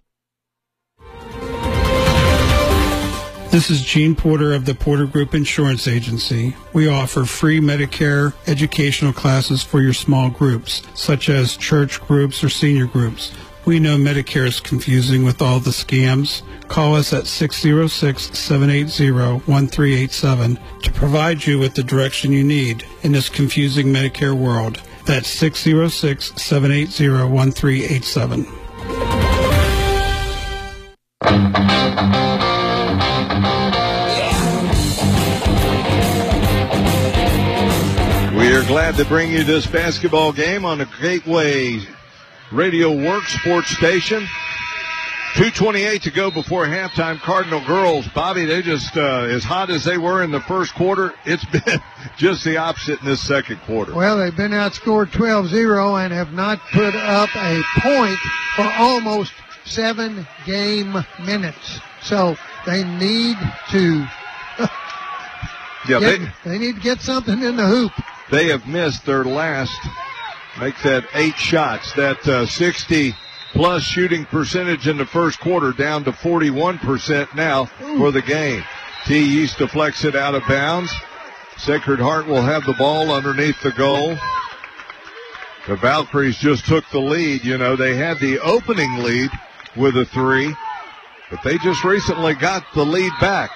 This is Gene Porter of the Porter Group Insurance Agency. We offer free Medicare educational classes for your small groups, such as church groups or senior groups. We know Medicare is confusing with all the scams. Call us at 606-780-1387 to provide you with the direction you need in this confusing Medicare world. That's 606-780-1387. We are glad to bring you this basketball game on the Gateway Radio Works Sports Station. 2:28 to go before halftime. Cardinal girls, Bobby, they just, as hot as they were in the first quarter, it's been just the opposite in this second quarter. Well, they've been outscored 12-0 and have not put up a point for almost 7 game minutes. So they need to they need to get something in the hoop. They have missed their last, make that 8 shots, that 60-plus shooting percentage in the first quarter down to 41% now for the game. T. East deflects it out of bounds. Sacred Heart will have the ball underneath the goal. The Valkyries just took the lead. You know, they had the opening lead with a 3, but they just recently got the lead back.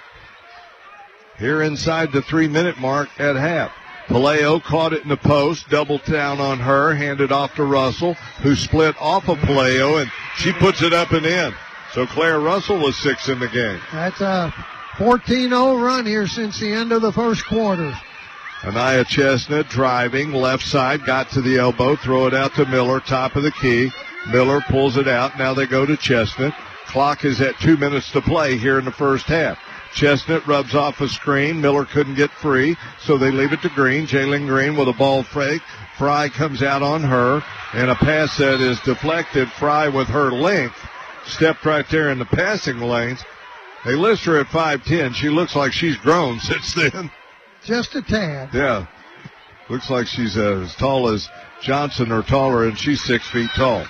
Here inside the 3-minute mark at half. Palaio caught it in the post, doubled down on her, handed off to Russell, who split off of Palaio, and she puts it up and in. So Claire Russell was 6 in the game. That's a 14-0 run here since the end of the first quarter. Anaya Chestnut driving, left side, got to the elbow, throw it out to Miller, top of the key. Miller pulls it out. Now they go to Chestnut. Clock is at 2 minutes to play here in the first half. Chestnut rubs off a screen. Miller couldn't get free, so they leave it to Green. Jalen Green with a ball fake. Fry comes out on her, and a pass that is deflected. Fry with her length stepped right there in the passing lanes. They list her at 5'10". She looks like she's grown since then. Just a tad. Yeah. Looks like she's as tall as Johnson or taller, and she's 6 feet tall.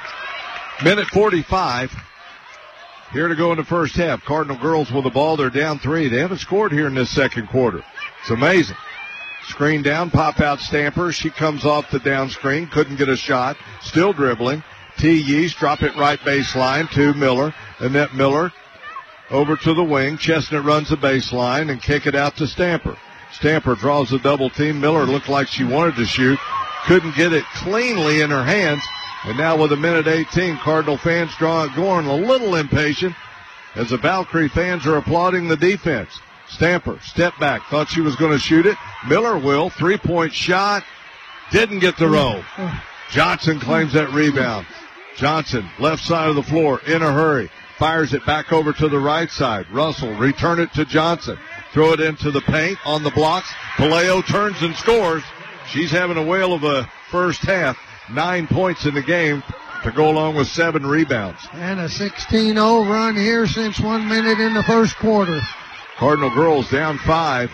Minute 45. Here to go in the first half. Cardinal girls with the ball. They're down 3. They haven't scored here in this second quarter. It's amazing. Screen down, pop out Stamper. She comes off the down screen. Couldn't get a shot. Still dribbling. T. Yeast drop it right baseline to Miller. Annette Miller over to the wing. Chestnut runs the baseline and kick it out to Stamper. Stamper draws a double team. Miller looked like she wanted to shoot. Couldn't get it cleanly in her hands. And now with a minute 18, Cardinal fans going a little impatient as the Valkyrie fans are applauding the defense. Stamper, step back, thought she was going to shoot it. Miller will, 3-point shot, didn't get the roll. Johnson claims that rebound. Johnson, left side of the floor, in a hurry, fires it back over to the right side. Russell, return it to Johnson. Throw it into the paint on the blocks. Palaio turns and scores. She's having a whale of a first half. 9 points in the game to go along with 7 rebounds. And a 16-0 run here since 1 minute in the first quarter. Cardinal girls down 5.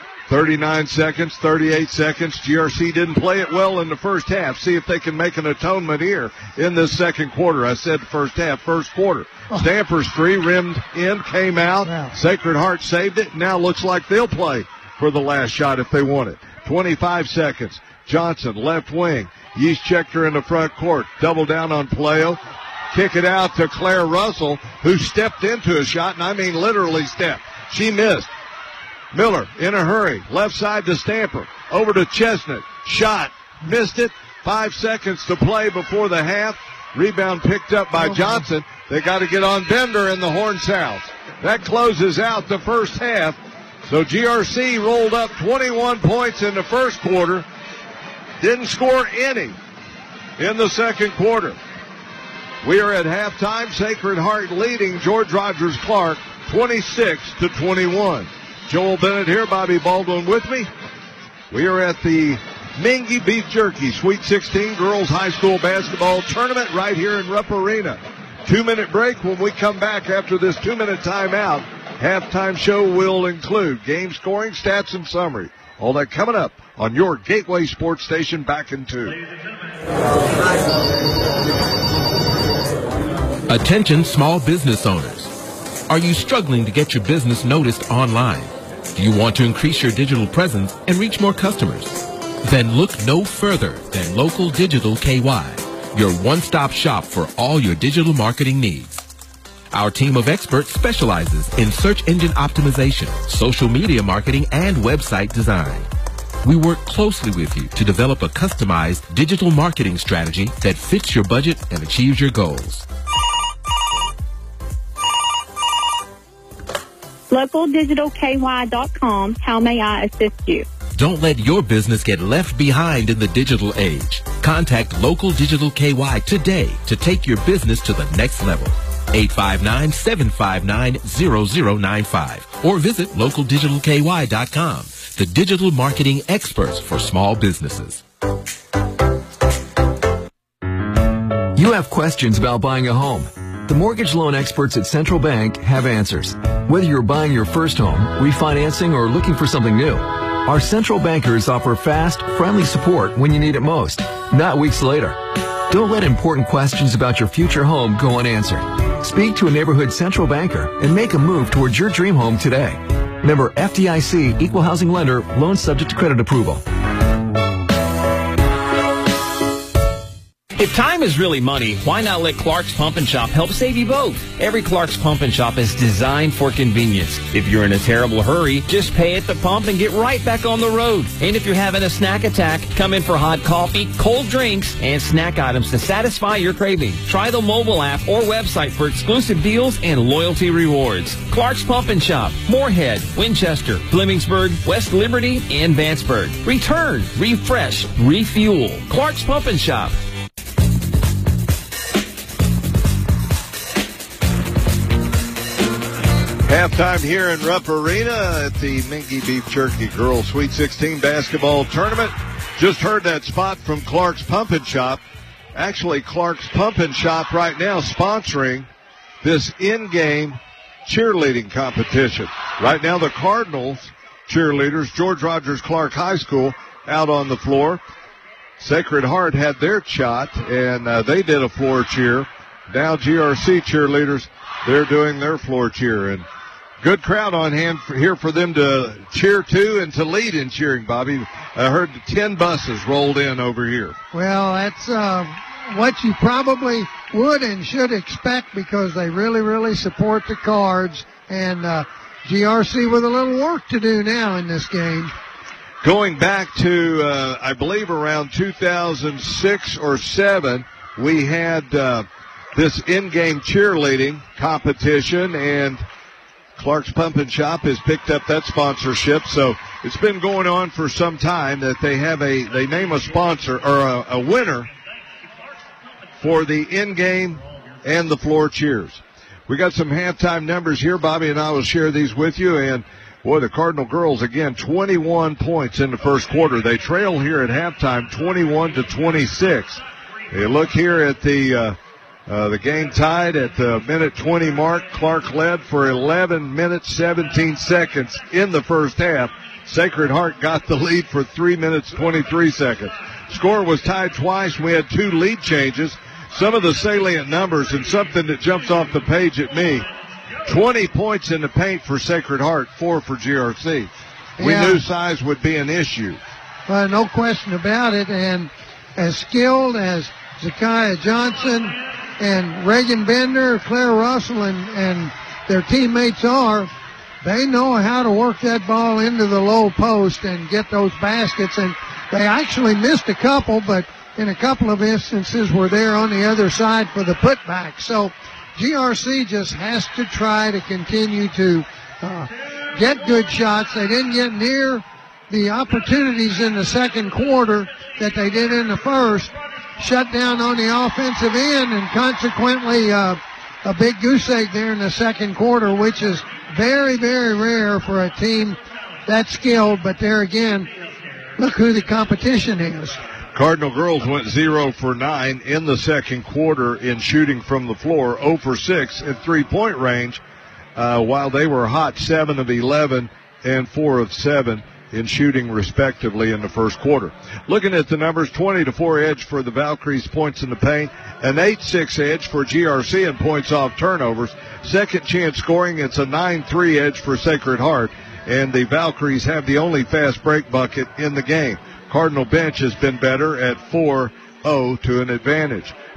39 seconds, 38 seconds. GRC didn't play it well in the first half. See if they can make an atonement here in this second quarter. I said first half, first quarter. Stamper's 3 rimmed in, came out. Wow. Sacred Heart saved it. Now looks like they'll play for the last shot if they want it. 25 seconds. Johnson, left wing. Yeast checked her in the front court. Double down on Palaio. Kick it out to Claire Russell, who stepped into a shot, and I mean literally stepped. She missed. Miller in a hurry. Left side to Stamper. Over to Chestnut. Shot. Missed it. 5 seconds to play before the half. Rebound picked up by Johnson. They got to get on Bender in the Horn South. That closes out the first half. So GRC rolled up 21 points in the first quarter. Didn't score any in the second quarter. We are at halftime. Sacred Heart leading George Rogers Clark 26-21. Joel Bennett here, Bobby Baldwin with me. We are at the Mingy Beef Jerky Sweet 16 Girls High School Basketball Tournament right here in Rupp Arena. 2-minute break. When we come back after this 2-minute timeout, halftime show will include game scoring, stats, and summary. All that coming up on your Gateway Sports Station back in 2. Attention small business owners. Are you struggling to get your business noticed online? Do you want to increase your digital presence and reach more customers? Then look no further than Local Digital KY. your one-stop shop for all your digital marketing needs. Our team of experts specializes in search engine optimization, social media marketing, and website design. We work closely with you to develop a customized digital marketing strategy that fits your budget and achieves your goals. LocalDigitalKY.com. How may I assist you? Don't let your business get left behind in the digital age. Contact Local Digital KY today to take your business to the next level. 859-759-0095 or visit LocalDigitalKY.com, the digital marketing experts for small businesses. You have questions about buying a home. The mortgage loan experts at Central Bank have answers. Whether you're buying your first home, refinancing, or looking for something new, our Central Bankers offer fast, friendly support when you need it most, not weeks later. Don't let important questions about your future home go unanswered. Speak to a neighborhood Central Banker and make a move towards your dream home today. Member FDIC, Equal Housing Lender, loan subject to credit approval. If time is really money, why not let Clark's Pump and Shop help save you both? Every Clark's Pump and Shop is designed for convenience. If you're in a terrible hurry, just pay at the pump and get right back on the road. And if you're having a snack attack, come in for hot coffee, cold drinks, and snack items to satisfy your craving. Try the mobile app or website for exclusive deals and loyalty rewards. Clark's Pump and Shop, Moorhead, Winchester, Flemingsburg, West Liberty, and Vanceburg. Return, refresh, refuel. Clark's Pump and Shop. Halftime here in Rupp Arena at the Minky Beef Jerky Girls Sweet 16 basketball tournament. Just heard that spot from Clark's Pump and Shop. Actually, Clark's Pump and Shop right now sponsoring this in-game cheerleading competition. Right now, the Cardinals cheerleaders, George Rogers Clark High School, out on the floor. Sacred Heart had their shot, and they did a floor cheer. Now GRC cheerleaders, they're doing their floor cheer. And good crowd on hand here for them to cheer to and to lead in cheering, Bobby. I heard 10 buses rolled in over here. Well, that's what you probably would and should expect because they really, really support the Cards. And GRC with a little work to do now in this game. Going back to, I believe, around 2006 or 7, we had this in-game cheerleading competition, and Clark's Pump and Shop has picked up that sponsorship. So it's been going on for some time that they name a sponsor or a winner for the in-game and the floor cheers. We got some halftime numbers here. Bobby and I will share these with you. And boy, the Cardinal girls, again, 21 points in the first quarter. They trail here at halftime 21-26. You look here at the game tied at the minute 20 mark. Clark led for 11 minutes, 17 seconds in the first half. Sacred Heart got the lead for 3 minutes, 23 seconds. Score was tied twice. We had 2 lead changes. Some of the salient numbers and something that jumps off the page at me. 20 points in the paint for Sacred Heart, 4 for GRC. We knew size would be an issue. No question about it. And as skilled as Zakiah Johnson and Reagan Bender, Claire Russell, and their teammates are, they know how to work that ball into the low post and get those baskets. And they actually missed a couple, but in a couple of instances were there on the other side for the putback. So GRC just has to try to continue to get good shots. They didn't get near the opportunities in the second quarter that they did in the first. Shut down on the offensive end, and consequently a big goose egg there in the second quarter, which is very, very rare for a team that skilled. But there again, look who the competition is. Cardinal girls went 0 for 9 in the second quarter in shooting from the floor, 0 for 6 at three-point range, while they were hot 7 of 11 and 4 of 7 in shooting respectively in the first quarter. Looking at the numbers, 20-4 edge for the Valkyries, points in the paint, an 8-6 edge for GRC in points off turnovers. Second chance scoring, it's a 9-3 edge for Sacred Heart, and the Valkyries have the only fast break bucket in the game. Cardinal bench has been better at 4-0 to an advantage.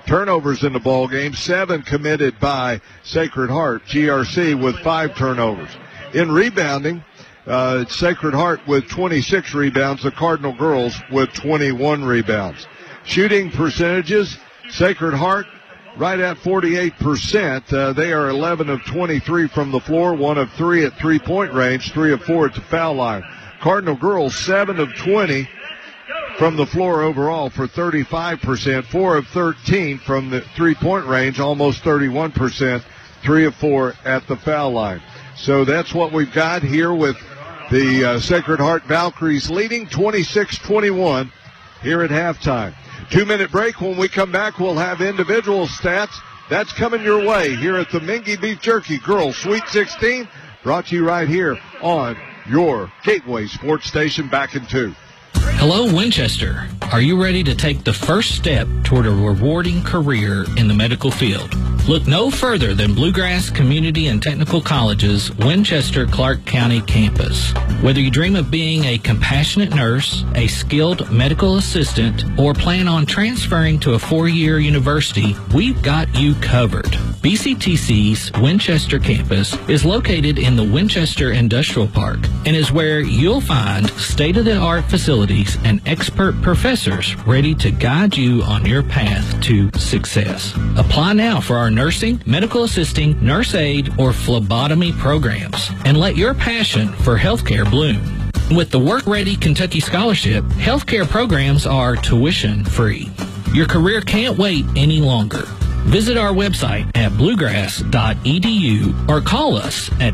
turnovers in the ball game, 7 committed by Sacred Heart. GRC with 5 turnovers. In rebounding, it's Sacred Heart with 26 rebounds, the Cardinal girls with 21 rebounds. Shooting percentages, Sacred Heart right at 48%. They are 11 of 23 from the floor, 1 of 3 at three-point range, 3 of 4 at the foul line. Cardinal girls 7 of 20 from the floor overall for 35%, 4 of 13 from the three-point range, almost 31%, 3 of 4 at the foul line. So that's what we've got here with the Sacred Heart Valkyries leading 26-21 here at halftime. 2-minute break. When we come back, we'll have individual stats. That's coming your way here at the Mingy Beef Jerky Girls Sweet 16, brought to you right here on your Gateway Sports Station. Back in 2. Hello, Winchester. Are you ready to take the first step toward a rewarding career in the medical field? Look no further than Bluegrass Community and Technical College's Winchester Clark County campus. Whether you dream of being a compassionate nurse, a skilled medical assistant, or plan on transferring to a 4-year university, we've got you covered. BCTC's Winchester campus is located in the Winchester Industrial Park and is where you'll find state-of-the-art facilities and expert professors ready to guide you on your path to success. Apply now for our nursing, medical assisting, nurse aid, or phlebotomy programs, and let your passion for healthcare bloom. With the Work Ready Kentucky Scholarship, healthcare programs are tuition-free. Your career can't wait any longer. Visit our website at bluegrass.edu or call us at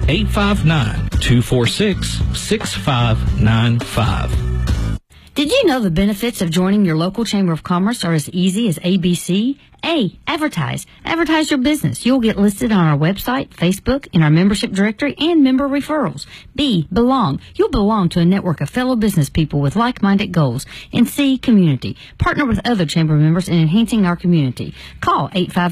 859-246-6595. Did you know the benefits of joining your local Chamber of Commerce are as easy as ABC? A, advertise. Advertise your business. You'll get listed on our website, Facebook, in our membership directory, and member referrals. B, belong. You'll belong to a network of fellow business people with like-minded goals. And C, community. Partner with other Chamber members in enhancing our community. Call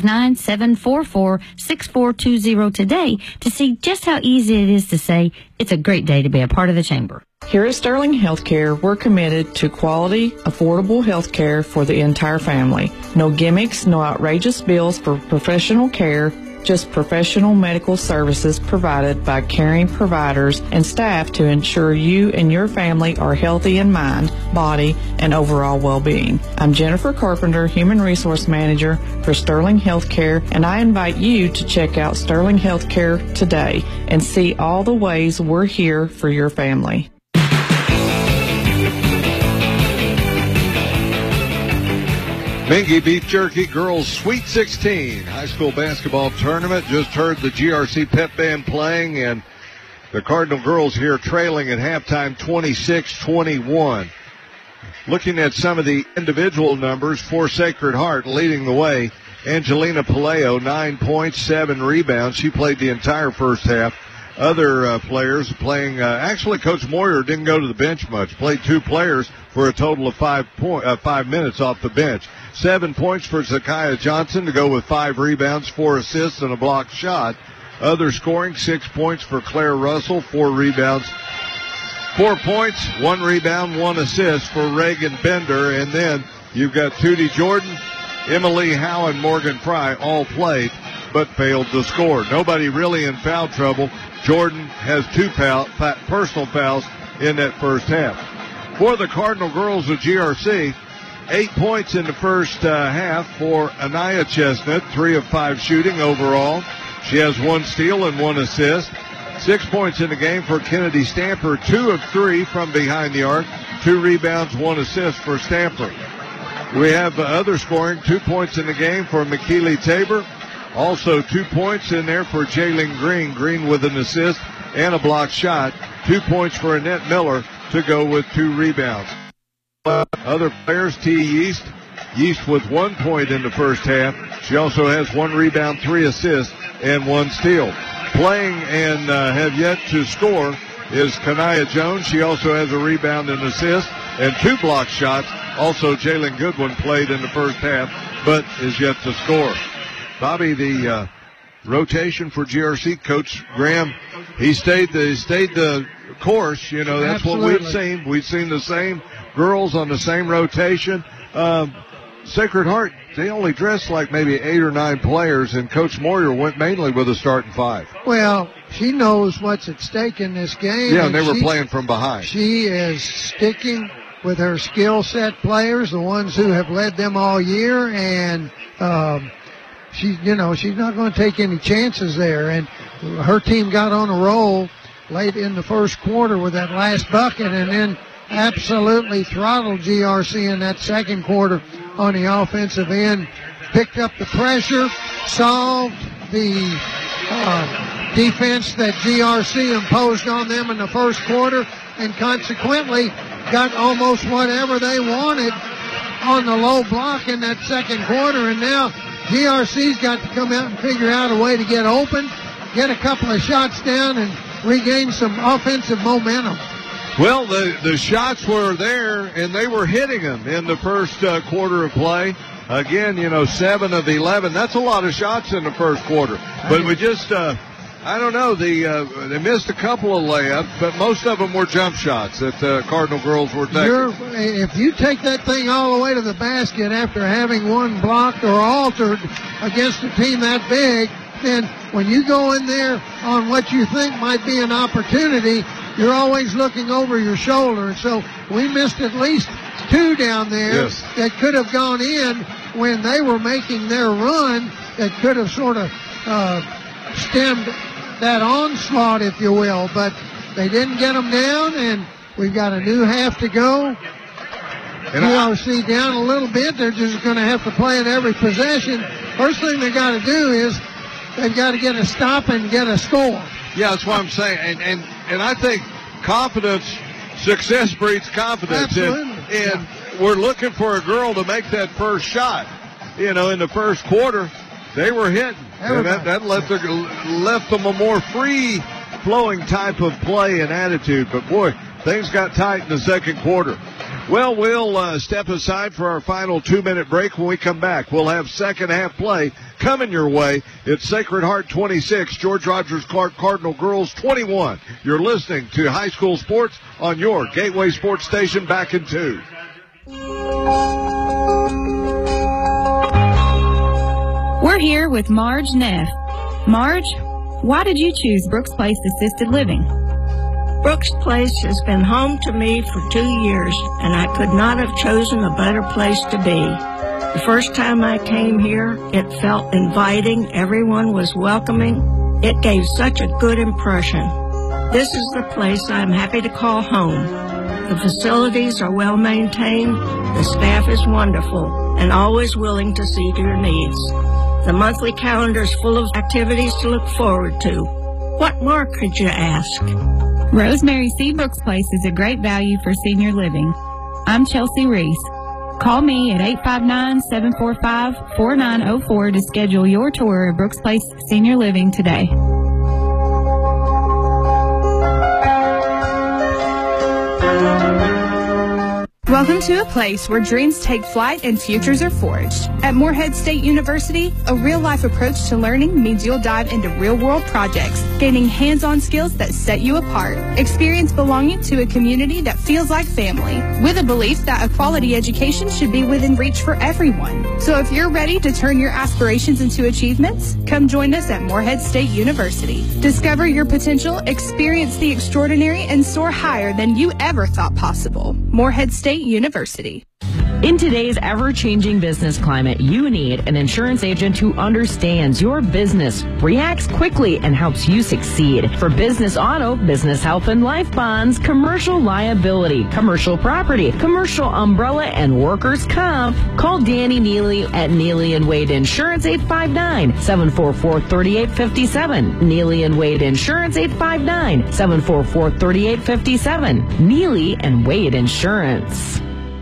859-744-6420 today to see just how easy it is to say it's a great day to be a part of the Chamber. Here at Sterling Healthcare, we're committed to quality, affordable health care for the entire family. No gimmicks, no outrageous bills for professional care, just professional medical services provided by caring providers and staff to ensure you and your family are healthy in mind, body, and overall well-being. I'm Jennifer Carpenter, Human Resource Manager for Sterling Healthcare, and I invite you to check out Sterling Healthcare today and see all the ways we're here for your family. Mingy Beef Jerky Girls Sweet 16 high school basketball tournament. Just heard the GRC pep band playing, and the Cardinal girls here trailing at halftime 26-21. Looking at some of the individual numbers for Sacred Heart, leading the way, Angelina Paleo, 9 points, 7 rebounds. She played the entire first half. Other players playing, actually Coach Moyer didn't go to the bench much, played 2 players for a total of 5 minutes off the bench. 7 points for Zakiah Johnson to go with 5 rebounds, 4 assists, and a blocked shot. Other scoring, 6 points for Claire Russell, 4 rebounds, 4 points, 1 rebound, 1 assist for Reagan Bender. And then you've got Tootie Jordan, Emily Howe, and Morgan Fry all played but failed to score. Nobody really in foul trouble. Jordan has 2 personal fouls in that first half. For the Cardinal girls of GRC, 8 points in the first half for Anaya Chestnut, 3 of 5 shooting overall. She has 1 steal and 1 assist. 6 points in the game for Kennedy Stamper, 2 of 3 from behind the arc, 2 rebounds, 1 assist for Stamper. We have other scoring, 2 points in the game for McKeely Tabor. Also 2 points in there for Jalen Green. Green with an assist and a blocked shot. 2 points for Annette Miller to go with 2 rebounds. Other players, T. Yeast. Yeast with 1 point in the first half. She also has 1 rebound, 3 assists, and 1 steal. Playing and have yet to score is Kanaya Jones. She also has a rebound and assist and 2 blocked shots. Also, Jalen Goodwin played in the first half, but is yet to score. Bobby, the rotation for GRC, Coach Graham, he stayed the course. You know, that's Absolutely. What we've seen. We've seen the same girls on the same rotation. Sacred Heart they only dressed like maybe 8 or 9 players, and Coach Moyer went mainly with a starting 5. Well, she knows what's at stake in this game. Yeah, and they were playing from behind. She is sticking with her skill set players, the ones who have led them all year, and she's not going to take any chances there. And her team got on a roll late in the first quarter with that last bucket, and then absolutely throttled GRC in that second quarter on the offensive end. Picked up the pressure, solved the defense that GRC imposed on them in the first quarter, and consequently got almost whatever they wanted on the low block in that second quarter. And now GRC's got to come out and figure out a way to get open, get a couple of shots down, and regain some offensive momentum. Well, the shots were there, and they were hitting them in the first quarter of play. Again, 7 of 11. That's a lot of shots in the first quarter. But we just, I don't know, they missed a couple of layups, but most of them were jump shots that the Cardinal girls were taking. If you take that thing all the way to the basket after having one blocked or altered against a team that big, then when you go in there on what you think might be an opportunity, you're always looking over your shoulder. And so we missed at least 2 down there that could have gone in when they were making their run, that could have sort of stemmed that onslaught, if you will. But they didn't get them down, and we've got a new half to go. GRC down a little bit. They're just going to have to play it every possession. First thing they got to do is they've got to get a stop and get a score. Yeah, that's what I'm saying. And I think confidence, success breeds confidence. Absolutely. And we're looking for a girl to make that first shot. In the first quarter, they were hitting. And that left them a more free-flowing type of play and attitude. But, boy, things got tight in the second quarter. Well, we'll step aside for our final 2-minute break. When we come back, we'll have second half play coming your way. It's Sacred Heart 26, George Rogers Clark Cardinal Girls 21. You're listening to High School Sports on your Gateway Sports Station. Back in 2. We're here with Marge Neff. Marge, why did you choose Brooks Place Assisted Living? Brooks Place has been home to me for 2 years, and I could not have chosen a better place to be. The first time I came here, it felt inviting. Everyone was welcoming. It gave such a good impression. This is the place I'm happy to call home. The facilities are well maintained, the staff is wonderful, and always willing to see to your needs. The monthly calendar is full of activities to look forward to. What more could you ask? Rosemary C. Brooks Place is a great value for senior living. I'm Chelsea Reese. Call me at 859-745-4904 to schedule your tour of Brooks Place Senior Living today. Welcome to a place where dreams take flight and futures are forged. At Morehead State University, a real-life approach to learning means you'll dive into real-world projects, gaining hands-on skills that set you apart. Experience belonging to a community that feels like family, with a belief that a quality education should be within reach for everyone. So if you're ready to turn your aspirations into achievements, come join us at Morehead State University. Discover your potential, experience the extraordinary, and soar higher than you ever thought possible. Morehead State University. In today's ever-changing business climate, you need an insurance agent who understands your business, reacts quickly, and helps you succeed. For business auto, business health and life bonds, commercial liability, commercial property, commercial umbrella, and workers' comp, call Danny Neely at Neely & Wade Insurance 859-744-3857. Neely & Wade Insurance 859-744-3857. Neely & Wade Insurance.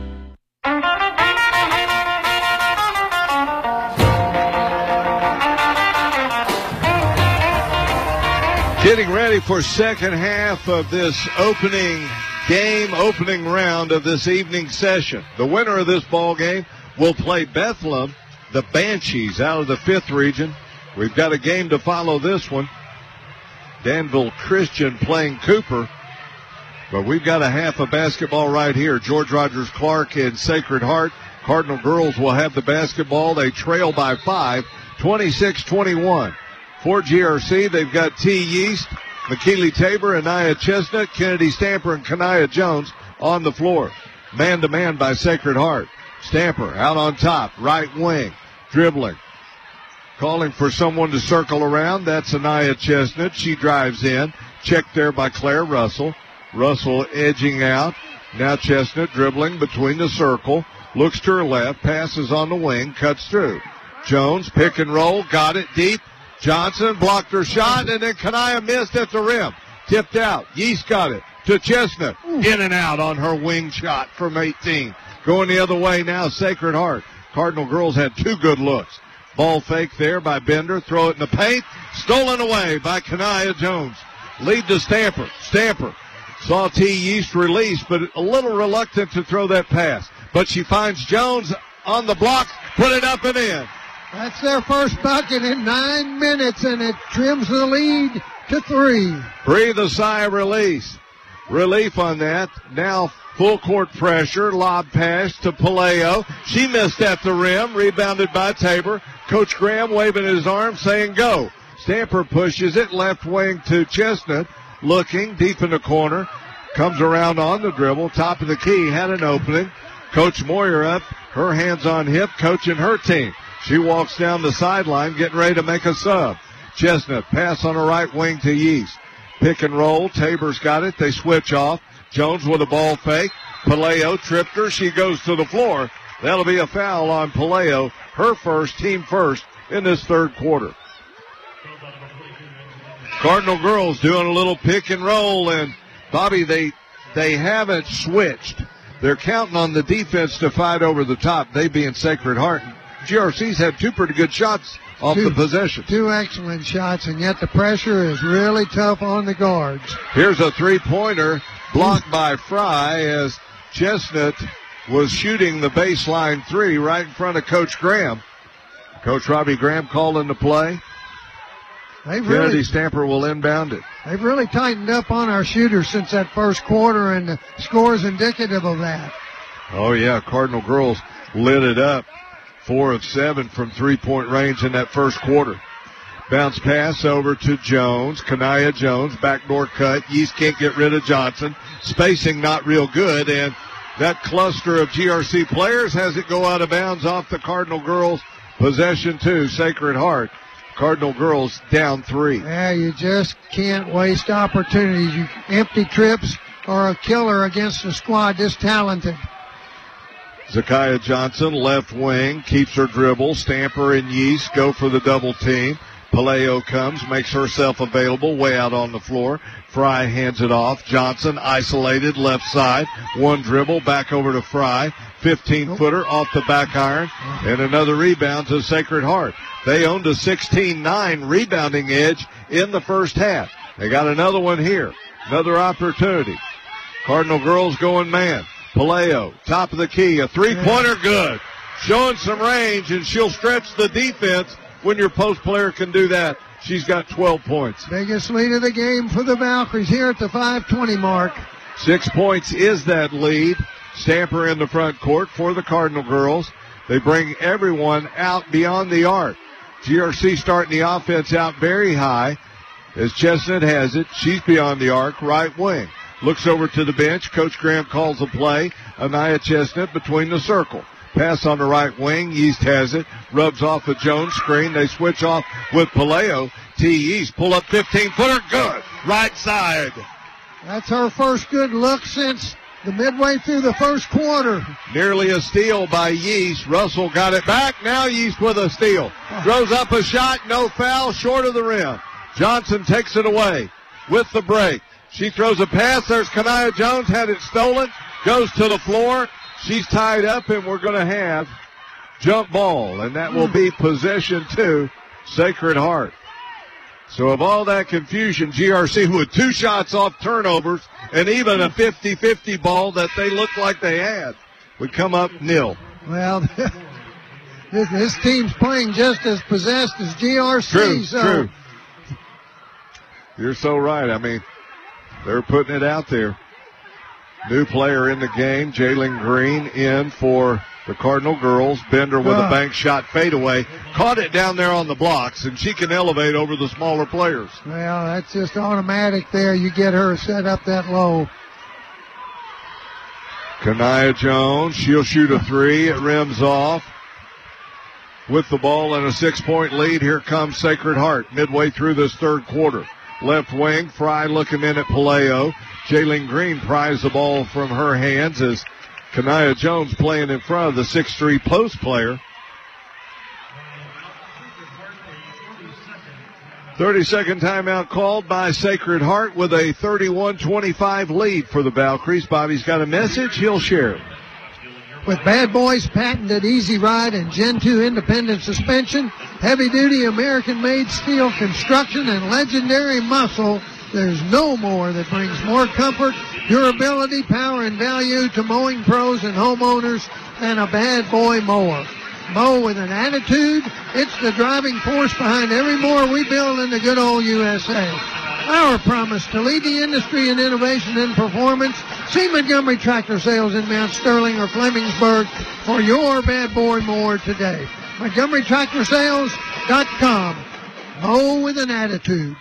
Getting ready for second half of this opening round of this evening session. The winner of this ball game will play Bethlehem, the Banshees, out of the 5th region. We've got a game to follow this one. Danville Christian playing Cooper. But we've got a half of basketball right here. George Rogers Clark and Sacred Heart Cardinal girls will have the basketball. They trail by 5, 26-21. For GRC, they've got T. Yeast, McKeely Tabor, Anaya Chestnut, Kennedy Stamper, and Kanaya Jones on the floor. Man-to-man by Sacred Heart. Stamper out on top, right wing, dribbling. Calling for someone to circle around. That's Anaya Chestnut. She drives in. Checked there by Claire Russell. Russell edging out. Now Chestnut dribbling between the circle. Looks to her left. Passes on the wing. Cuts through. Jones, pick and roll. Got it deep. Johnson blocked her shot, and then Kanaya missed at the rim. Tipped out. Yeast got it to Chestnut. In and out on her wing shot from 18. Going the other way now, Sacred Heart. Cardinal girls had 2 good looks. Ball fake there by Bender. Throw it in the paint. Stolen away by Kanaya Jones. Lead to Stamper. Stamper saw T. Yeast release, but a little reluctant to throw that pass. But she finds Jones on the block. Put it up and in. That's their first bucket in 9 minutes, and it trims the lead to 3. Breathe a sigh of relief on that. Now full court pressure. Lob pass to Palaio. She missed at the rim. Rebounded by Tabor. Coach Graham waving his arm saying go. Stamper pushes it left wing to Chestnut. Looking deep in the corner. Comes around on the dribble. Top of the key. Had an opening. Coach Moyer up. Her hands on hip. Coaching her team. She walks down the sideline getting ready to make a sub. Chestnut pass on the right wing to Yeast. Pick and roll. Tabor's got it. They switch off. Jones with a ball fake. Palaio tripped her. She goes to the floor. That'll be a foul on Palaio. Her first, team first in this third quarter. Cardinal girls doing a little pick and roll. And, Bobby, they haven't switched. They're counting on the defense to fight over the top, they being Sacred Heart. GRC's had 2 pretty good shots off the possession. 2 excellent shots, and yet the pressure is really tough on the guards. Here's a three-pointer blocked by Fry as Chestnut was shooting the baseline 3 right in front of Coach Graham. Coach Robbie Graham calling the play. Kennedy Stamper will inbound it. They've really tightened up on our shooters since that first quarter, and the score is indicative of that. Oh, yeah, Cardinal girls lit it up. 4 of 7 from three-point range in that first quarter. Bounce pass over to Jones. Kanaya Jones, backdoor cut. Yeast can't get rid of Johnson. Spacing not real good, and that cluster of GRC players has it go out of bounds off the Cardinal girls. Possession 2, Sacred Heart. Cardinal girls down 3. Yeah, you just can't waste opportunities. Empty trips are a killer against a squad this talented. Zakiah Johnson, left wing, keeps her dribble. Stamper and Yeast go for the double team. Palaio comes, makes herself available, way out on the floor. Fry hands it off. Johnson isolated, left side. 1 dribble, back over to Fry. 15-footer off the back iron. And another rebound to Sacred Heart. They owned a 16-9 rebounding edge in the first half. They got another one here. Another opportunity. Cardinal girls going man. Palaio, top of the key, a three-pointer good. Showing some range, and she'll stretch the defense when your post player can do that. She's got 12 points. Biggest lead of the game for the Valkyries here at the 5:20 mark. 6 points is that lead. Stamper in the front court for the Cardinal girls. They bring everyone out beyond the arc. GRC starting the offense out very high as Chestnut has it. She's beyond the arc, right wing. Looks over to the bench. Coach Graham calls a play. Anaya Chestnut between the circle. Pass on the right wing. Yeast has it. Rubs off a Jones screen. They switch off with Palaio. T. Yeast pull up 15-footer. Good. Right side. That's her first good look since the midway through the first quarter. Nearly a steal by Yeast. Russell got it back. Now Yeast with a steal. Throws up a shot. No foul. Short of the rim. Johnson takes it away with the break. She throws a pass. There's Kanaya Jones. Had it stolen. Goes to the floor. She's tied up, and we're going to have jump ball. And that will be possession 2, Sacred Heart. So of all that confusion, GRC with 2 shots off turnovers and even a 50-50 ball that they looked like they had would come up nil. Well, this team's playing just as possessed as GRC. True. You're so right. I mean, they're putting it out there. New player in the game, Jalen Green, in for the Cardinal girls. Bender with a bank shot fadeaway. Caught it down there on the blocks, and she can elevate over the smaller players. Well, that's just automatic there. You get her set up that low. Kanaya Jones, she'll shoot a three. It rims off. With the ball and a 6-point lead, here comes Sacred Heart midway through this third quarter. Left wing, Fry looking in at Palaio. Jaylene Green pries the ball from her hands as Kanaya Jones playing in front of the 6'3" post player. 30-second timeout called by Sacred Heart with a 31-25 lead for the Valkyries. Bobby's got a message. He'll share it. With Bad Boys patented Easy Ride and Gen 2 independent suspension, heavy-duty American-made steel construction, and legendary muscle, there's no more that brings more comfort, durability, power, and value to mowing pros and homeowners than a Bad Boy mower. Mow with an attitude. It's the driving force behind every mower we build in the good old USA. Our promise to lead the industry in innovation and performance. See Montgomery Tractor Sales in Mount Sterling or Flemingsburg for your Bad Boy mower today. MontgomeryTractorSales.com. Mow with an attitude.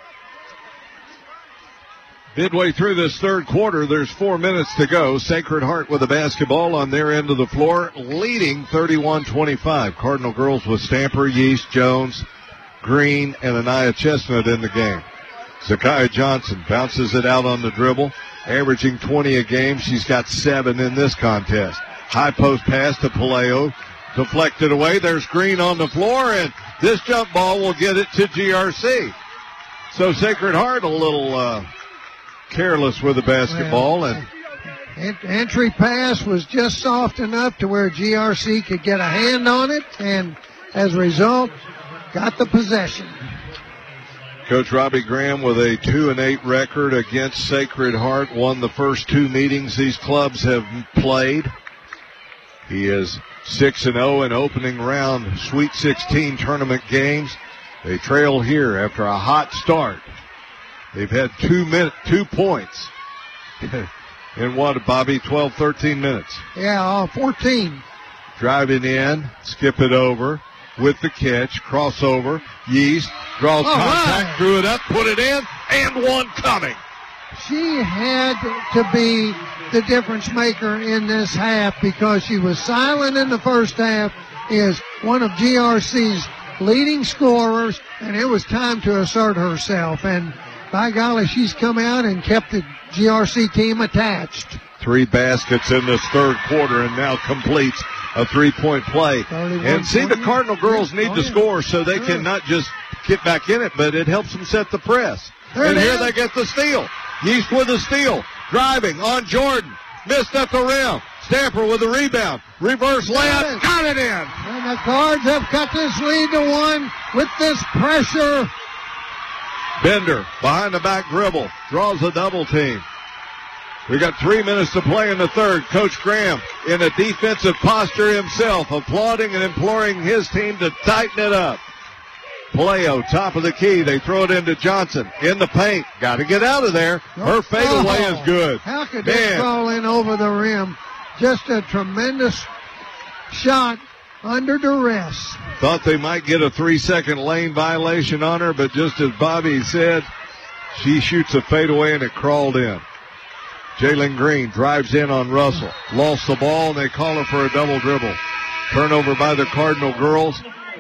Midway through this third quarter, there's 4 minutes to go. Sacred Heart with the basketball on their end of the floor, leading 31-25. Cardinal girls with Stamper, Yeast, Jones, Green, and Anaya Chestnut in the game. Zakiya Johnson bounces it out on the dribble, averaging 20 a game. She's got 7 in this contest. High post pass to Palaio, deflected away. There's Green on the floor, and this jump ball will get it to GRC. So Sacred Heart a little careless with the basketball. And entry pass was just soft enough to where GRC could get a hand on it, and as a result, got the possession. Coach Robbie Graham with a 2-8 record against Sacred Heart, won the first 2 meetings these clubs have played. He is 6-0 in opening round Sweet 16 tournament games. They trail here after a hot start. They've had 2 points in what, Bobby, 12, 13 minutes? Yeah, 14. Driving in, skip it over with the catch, crossover. Yeast draws contact, drew it up, put it in, and one coming. She had to be the difference maker in this half because she was silent in the first half, is one of GRC's leading scorers, and it was time to assert herself. And by golly, she's come out and kept the GRC team attached. 3 baskets in this third quarter and now completes a 3-point play. And see, the Cardinal girls need to score so they can not just get back in it, but it helps them set the press. And here they get the steal. Yeast with a steal. Driving on Jordan. Missed at the rim. Stamper with a rebound. Reverse layup. Got it in. And the Cards have cut this lead to 1 with this pressure. Bender behind the back dribble. Draws a double team. We got 3 minutes to play in the third. Coach Graham in a defensive posture himself, applauding and imploring his team to tighten it up. Palaio, top of the key. They throw it into Johnson. In the paint. Got to get out of there. Her fadeaway is good. How could this crawl in over the rim? Just a tremendous shot under duress. Thought they might get a 3-second lane violation on her, but just as Bobby said, she shoots a fadeaway and it crawled in. Jaylene Green drives in on Russell. Lost the ball, and they call her for a double dribble. Turnover by the Cardinal girls.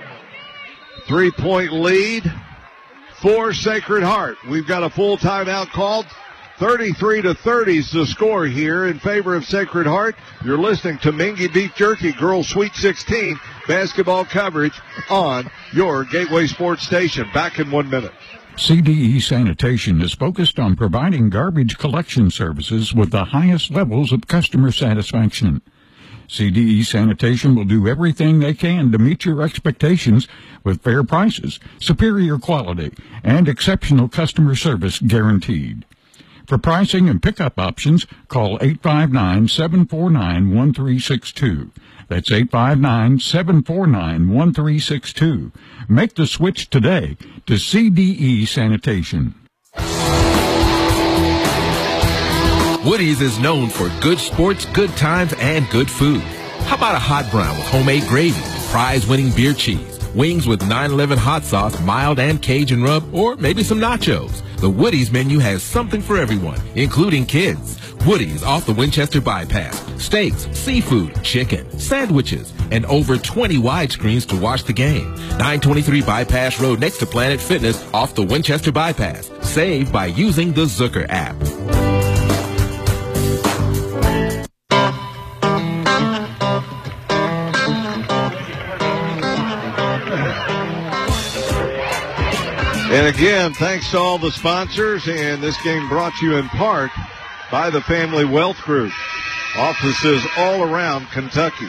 3-point lead for Sacred Heart. We've got a full timeout called. 33-30 is the score here in favor of Sacred Heart. You're listening to Mingy Beef Jerky Girls Sweet 16 basketball coverage on your Gateway Sports Station. Back in 1 minute. CDE Sanitation is focused on providing garbage collection services with the highest levels of customer satisfaction. CDE Sanitation will do everything they can to meet your expectations with fair prices, superior quality, and exceptional customer service guaranteed. For pricing and pickup options, call 859-749-1362. That's 859-749-1362. Make the switch today to CDE Sanitation. Woody's is known for good sports, good times, and good food. How about a hot brown with homemade gravy, prize-winning beer cheese, wings with 911 hot sauce, mild and Cajun rub, or maybe some nachos? The Woody's menu has something for everyone, including kids. Woody's off the Winchester Bypass. Steaks, seafood, chicken, sandwiches, and over 20 widescreens to watch the game. 923 Bypass Road next to Planet Fitness off the Winchester Bypass. Save by using the Zucker app. And again, thanks to all the sponsors, and this game brought to you in part by the Family Wealth Group. Offices all around Kentucky.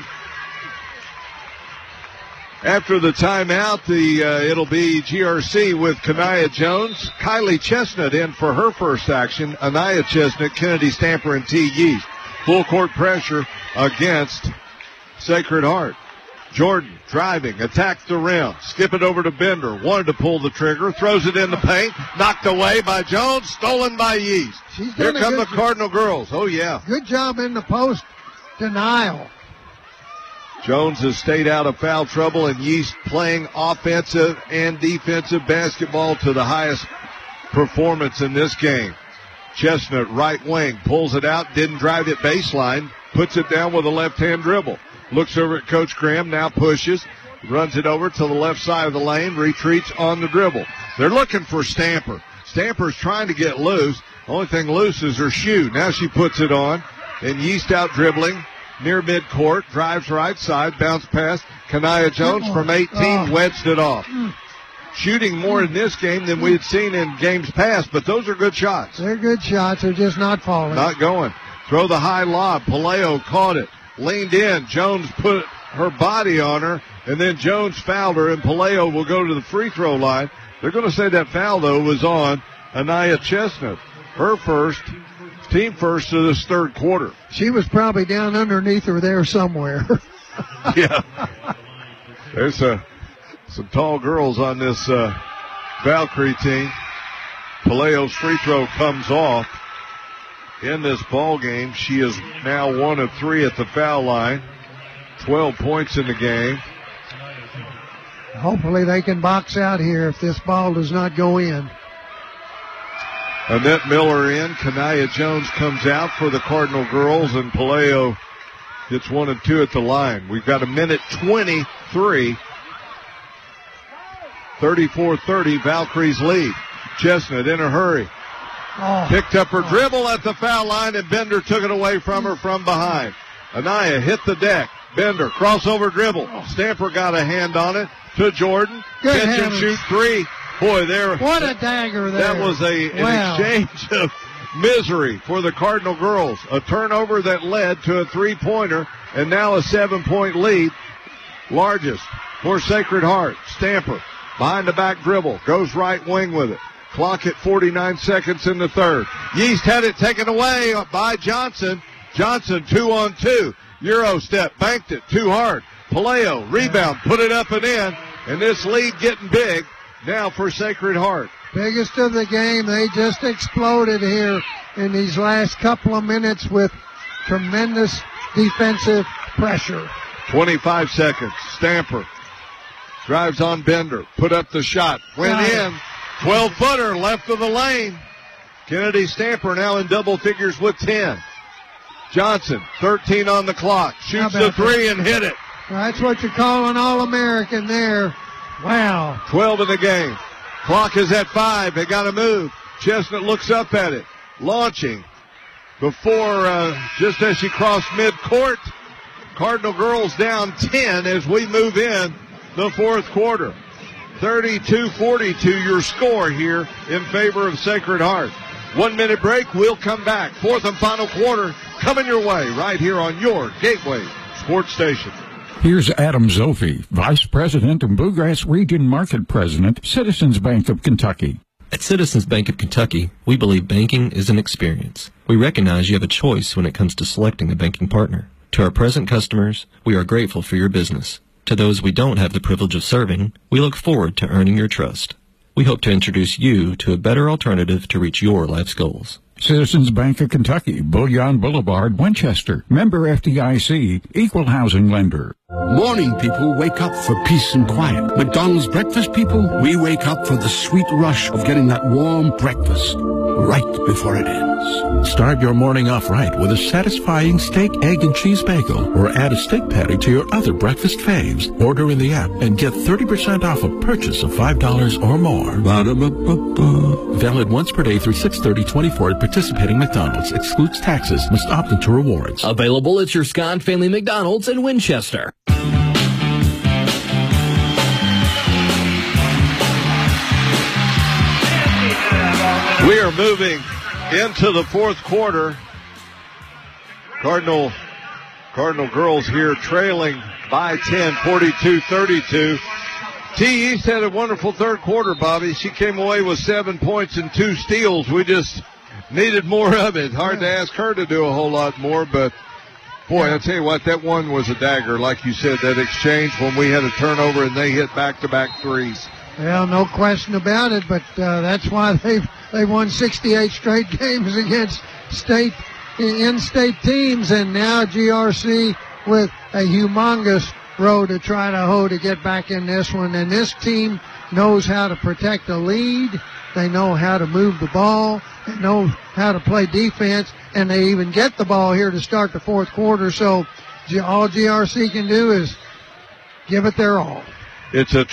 After the timeout, it'll be GRC with Kanaya Jones. Kylie Chestnut in for her first action. Anaya Chestnut, Kennedy Stamper, and T. Yeast. Full court pressure against Sacred Heart. Jordan driving, attacks the rim, skip it over to Bender, wanted to pull the trigger, throws it in the paint, knocked away by Jones, stolen by Yeast. Here come the Cardinal girls. Oh, yeah. Good job in the post denial. Jones has stayed out of foul trouble, and Yeast playing offensive and defensive basketball to the highest performance in this game. Chestnut, right wing, pulls it out, didn't drive it baseline, puts it down with a left-hand dribble. Looks over at Coach Graham, now pushes, runs it over to the left side of the lane, retreats on the dribble. They're looking for Stamper. Stamper's trying to get loose. Only thing loose is her shoe. Now she puts it on, and Yeast out dribbling near midcourt, drives right side, bounce pass. Kanaya Jones from 18 wedged it off. Shooting more in this game than we had seen in games past, but those are good shots. They're good shots. They're just not falling. Not going. Throw the high lob. Palaio caught it. Leaned in. Jones put her body on her, and then Jones fouled her, and Palaio will go to the free throw line. They're going to say that foul, though, was on Anaya Chestnut. Her first, team first of this third quarter. She was probably down underneath her there somewhere. Yeah. There's some tall girls on this Valkyrie team. Palaio's free throw comes off. In this ball game, she is now 1 of 3 at the foul line. 12 points in the game. Hopefully they can box out here if this ball does not go in. Annette Miller in. Kanaya Jones comes out for the Cardinal girls, and Palaio gets 1 and 2 at the line. We've got a minute 23. 34-30, Valkyrie's lead. Chestnut in a hurry. Picked up her dribble at the foul line, and Bender took it away from her from behind. Anaya hit the deck. Bender, crossover dribble. Stamper got a hand on it to Jordan. Catch and shoot three. Boy, there. What a dagger there. That was an exchange of misery for the Cardinal girls. A turnover that led to a three-pointer, and now a 7-point lead. Largest for Sacred Heart. Stamper, behind the back dribble, goes right wing with it. Clock at 49 seconds in the third. Yeast had it taken away by Johnson. Johnson 2-on-2. Euro step, banked it too hard. Palaio, rebound, put it up and in. And this lead getting big now for Sacred Heart. Biggest of the game. They just exploded here in these last couple of minutes with tremendous defensive pressure. 25 seconds. Stamper drives on Bender. Put up the shot. Went in. 12-footer left of the lane. Kennedy Stamper now in double figures with 10. Johnson, 13 on the clock. Shoots the three and hit it. That's what you call an All-American there. Wow. 12 in the game. Clock is at 5. They got to move. Chestnut looks up at it. Launching before, just as she crossed midcourt. Cardinal girls down 10 as we move in the fourth quarter. 32-42 your score here in favor of Sacred Heart. 1 minute break. We'll come back. Fourth and final quarter coming your way right here on your Gateway Sports Station. Here's Adam Zophi, Vice President and Bluegrass Region Market President, Citizens Bank of Kentucky. At Citizens Bank of Kentucky, we believe banking is an experience. We recognize you have a choice when it comes to selecting a banking partner. To our present customers, we are grateful for your business. To those we don't have the privilege of serving, we look forward to earning your trust. We hope to introduce you to a better alternative to reach your life's goals. Citizens Bank of Kentucky, Bullion Boulevard, Winchester. Member FDIC, equal housing lender. Morning people wake up for peace and quiet. McDonald's breakfast people, we wake up for the sweet rush of getting that warm breakfast right before it ends. Start your morning off right with a satisfying steak, egg, and cheese bagel, or add a steak patty to your other breakfast faves. Order in the app and get 30% off a purchase of $5 or more. Ba-da-ba-ba-ba. Valid once per day through 6/30/24 at participating McDonald's. Excludes taxes. Must opt into rewards. Available at your Scott Family McDonald's in Winchester. We are moving into the fourth quarter. Cardinal girls here trailing by 10, 42-32. T. East had a wonderful third quarter, Bobby. She came away with 7 points and 2 steals. We just needed more of it. Hard to ask her to do a whole lot more, but boy, I'll tell you what, that one was a dagger. Like you said, that exchange when we had a turnover and they hit back-to-back threes. Well, no question about it, but that's why they've won 68 straight games against in-state teams, and now GRC with a humongous row to try to hoe to get back in this one. And this team knows how to protect the lead. They know how to move the ball. They know how to play defense, and they even get the ball here to start the fourth quarter. So all GRC can do is give it their all. It's a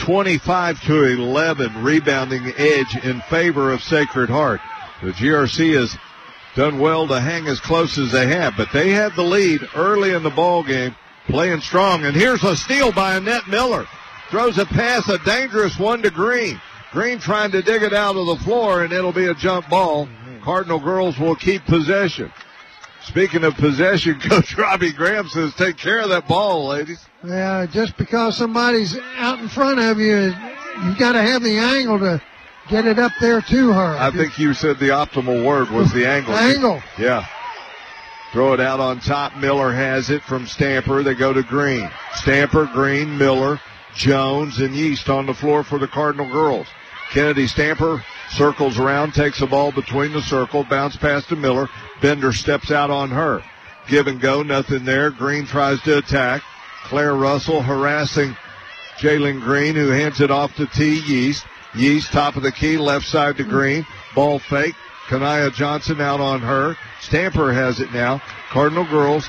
25-11 rebounding edge in favor of Sacred Heart. The GRC has done well to hang as close as they have, but they had the lead early in the ball game, playing strong. And here's a steal by Annette Miller. Throws a pass, a dangerous one to Green. Green trying to dig it out of the floor, and it'll be a jump ball. Cardinal girls will keep possession. Speaking of possession, Coach Robbie Graham says, take care of that ball, ladies. Yeah, just because somebody's out in front of you, you've got to have the angle to get it up there to her. I think you said the optimal word was the angle. Angle. Yeah. Throw it out on top. Miller has it from Stamper. They go to Green. Stamper, Green, Miller, Jones, and Yeast on the floor for the Cardinal girls. Kennedy Stamper circles around, takes the ball between the circle, bounce pass to Miller. Bender steps out on her. Give and go, nothing there. Green tries to attack. Claire Russell harassing Jalen Green, who hands it off to T. Yeast. Yeast, top of the key, left side to Green. Ball fake. Kanaya Johnson out on her. Stamper has it now. Cardinal girls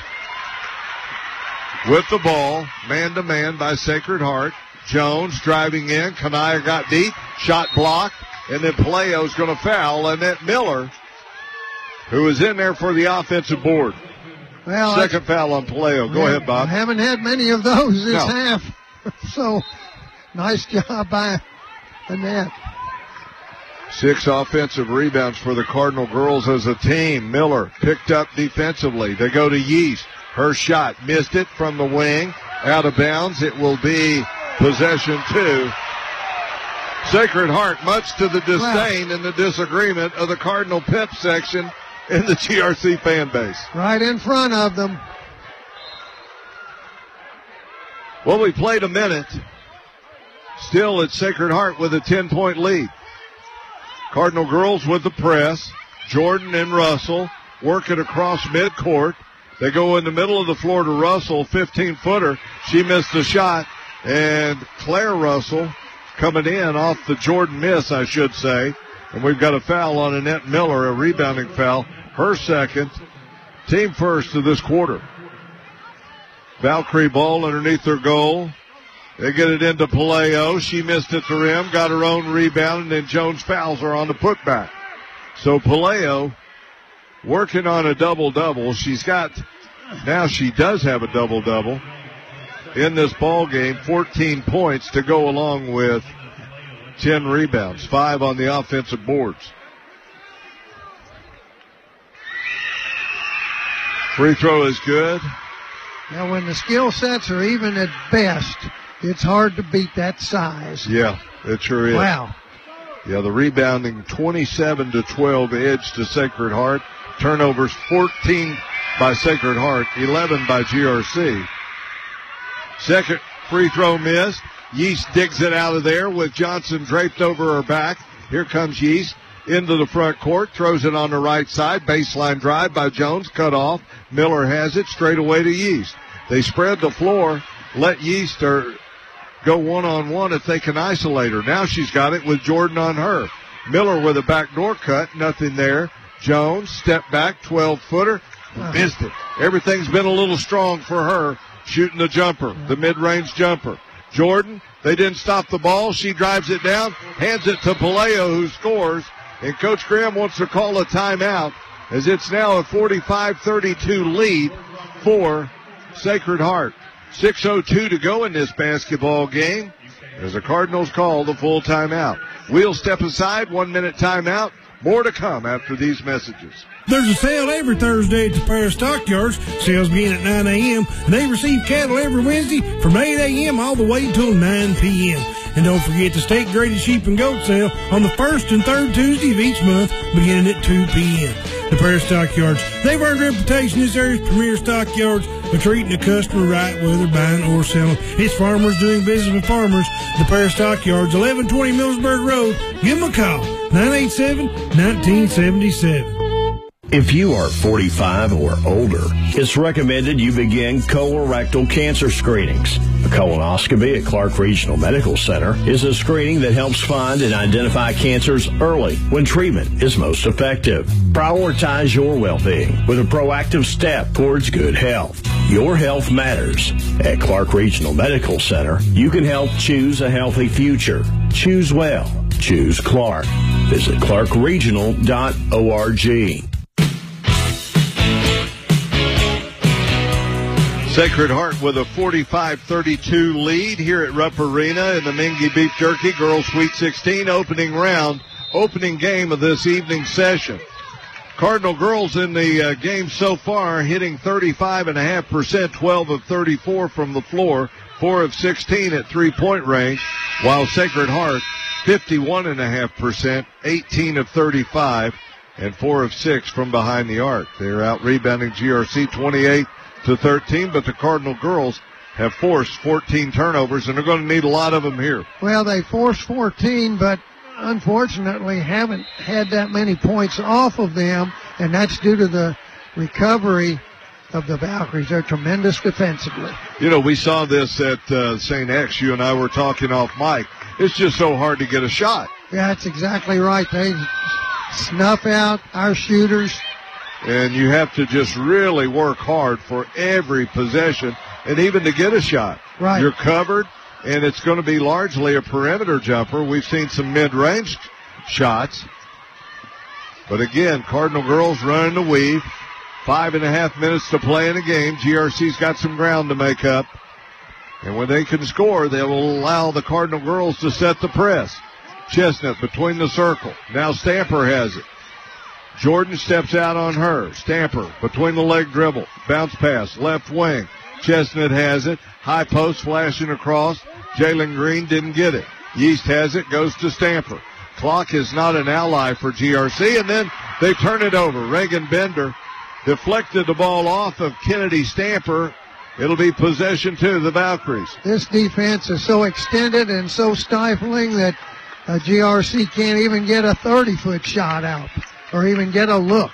with the ball, man-to-man by Sacred Heart. Jones driving in. Kanaya got deep. Shot blocked. And then Palaio's going to foul Annette Miller, who is in there for the offensive board. Well, second foul on Palaio. Go ahead, Bob. I haven't had many of those this No. half. So, nice job by Annette. 6 offensive rebounds for the Cardinal girls as a team. Miller picked up defensively. They go to Yeast. Her shot missed it from the wing. Out of bounds. It will be possession 2. Sacred Heart, much to the disdain and the disagreement of the Cardinal Pep section in the GRC fan base. Right in front of them. Well, we played a minute. Still it's Sacred Heart with a 10-point lead. Cardinal girls with the press. Jordan and Russell working across midcourt. They go in the middle of the floor to Russell, 15-footer. She missed the shot. And Claire Russell coming in off the Jordan miss, I should say. And we've got a foul on Annette Miller, a rebounding foul. Her second, team first of this quarter. Valkyrie ball underneath their goal. They get it into Palaio. She missed at the rim, got her own rebound, and then Jones fouls her on the putback. So Palaio working on a double-double. Now she does have a double-double in this ball game. 14 points to go along with 10 rebounds, 5 on the offensive boards. Free throw is good. Now, when the skill sets are even at best, it's hard to beat that size. Yeah, it sure is. Wow. Yeah, the rebounding 27-12 edge to Sacred Heart. Turnovers 14 by Sacred Heart, 11 by GRC. Second free throw missed. Yeast digs it out of there with Johnson draped over her back. Here comes Yeast. into the front court, throws it on the right side. Baseline drive by Jones, cut off. Miller has it straight away to Yeast. They spread the floor, let Yeast go one-on-one if they can isolate her. Now she's got it with Jordan on her. Miller with a backdoor cut, nothing there. Jones, step back, 12-footer, missed it. Everything's been a little strong for her, shooting the jumper, the mid-range jumper. Jordan, they didn't stop the ball. She drives it down, hands it to Palaio, who scores. And Coach Graham wants to call a timeout, as it's now a 45-32 lead for Sacred Heart. 6:02 to go in this basketball game, as the Cardinals call the full timeout. We'll step aside, 1 minute timeout. More to come after these messages. There's a sale every Thursday at the Paris Stockyards. Sales begin at 9 a.m. and they receive cattle every Wednesday from 8 a.m. all the way until 9 p.m. And don't forget the state-graded sheep and goat sale on the first and third Tuesday of each month beginning at 2 p.m. The Paris Stockyards, they've earned a reputation as this area's premier stockyards for treating the customer right, whether buying or selling. It's farmers doing business with farmers. The Paris Stockyards, 1120 Millsburg Road. Give them a call, 987-1977. If you are 45 or older, it's recommended you begin colorectal cancer screenings. A colonoscopy at Clark Regional Medical Center is a screening that helps find and identify cancers early when treatment is most effective. Prioritize your well-being with a proactive step towards good health. Your health matters. At Clark Regional Medical Center, you can help choose a healthy future. Choose well. Choose Clark. Visit clarkregional.org. Sacred Heart with a 45-32 lead here at Rupp Arena in the Mingy Beef Jerky Girls Sweet 16 opening round, opening game of this evening session. Cardinal girls in the game so far hitting 35.5%, 12 of 34 from the floor, 4 of 16 at three-point range, while Sacred Heart 51.5%, 18 of 35, and 4 of 6 from behind the arc. They're out rebounding GRC 28-13, but the Cardinal girls have forced 14 turnovers, and they're going to need a lot of them here. Well, they forced 14, but unfortunately haven't had that many points off of them, and that's due to the recovery of the Valkyries. They're tremendous defensively. You know, we saw this at St. X. You and I were talking off mic. It's just so hard to get a shot. Yeah, that's exactly right. They snuff out our shooters. And you have to just really work hard for every possession and even to get a shot. Right. You're covered, and it's going to be largely a perimeter jumper. We've seen some mid-range shots. But again, Cardinal girls running the weave. 5.5 minutes to play in the game. GRC's got some ground to make up. And when they can score, they will allow the Cardinal girls to set the press. Chestnut between the circle. Now Stamper has it. Jordan steps out on her. Stamper between the leg dribble. Bounce pass, left wing. Chestnut has it. High post flashing across. Jalen Green didn't get it. Yeast has it, goes to Stamper. Clock is not an ally for GRC, and then they turn it over. Reagan Bender deflected the ball off of Kennedy Stamper. It'll be possession to the Valkyries. This defense is so extended and so stifling that GRC can't even get a 30-foot shot out or even get a look.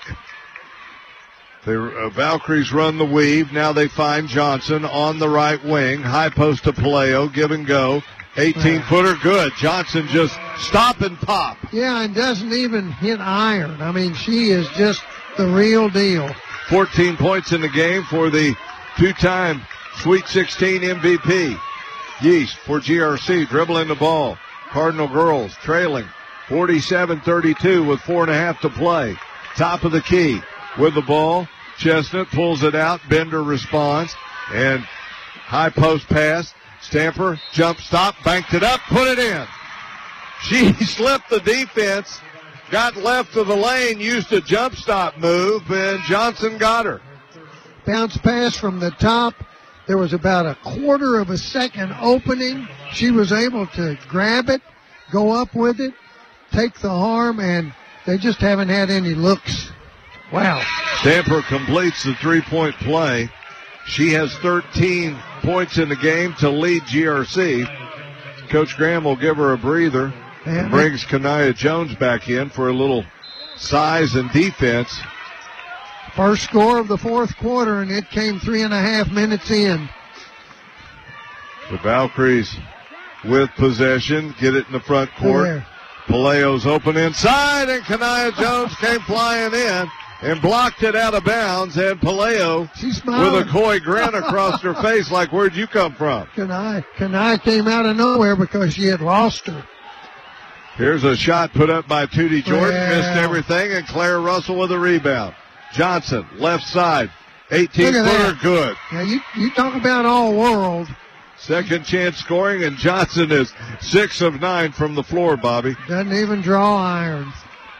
The Valkyries run the weave. Now they find Johnson on the right wing. High post to Palaio. Give and go. 18-footer good. Johnson just stop and pop. Yeah, and doesn't even hit iron. I mean, she is just the real deal. 14 points in the game for the two-time Sweet 16 MVP. Yeast for GRC dribbling the ball. Cardinal girls trailing 47-32 with 4.5 to play. Top of the key with the ball. Chestnut pulls it out. Bender responds. And high post pass. Stamper, jump stop, banked it up, put it in. She slipped the defense, got left of the lane, used a jump stop move, and Johnson got her. Bounce pass from the top. There was about a quarter of a second opening. She was able to grab it, go up with it, take the harm, and they just haven't had any looks. Wow. Stamper completes the three-point play. She has 13 points in the game to lead GRC. Coach Graham will give her a breather. And brings Kanaya Jones back in for a little size and defense. First score of the fourth quarter, and it came 3.5 minutes in. The Valkyries with possession, get it in the front court. Palaio's open inside, and Kanaya Jones came flying in and blocked it out of bounds. And Palaio with a coy grin across her face, like, where'd you come from? Kanaya came out of nowhere because she had lost her. Here's a shot put up by Tootie Jordan, missed everything, and Claire Russell with a rebound. Johnson, left side, 18-footer, good. Now you talk about all world. Second chance scoring, and Johnson is 6 of 9 from the floor, Bobby. Doesn't even draw irons.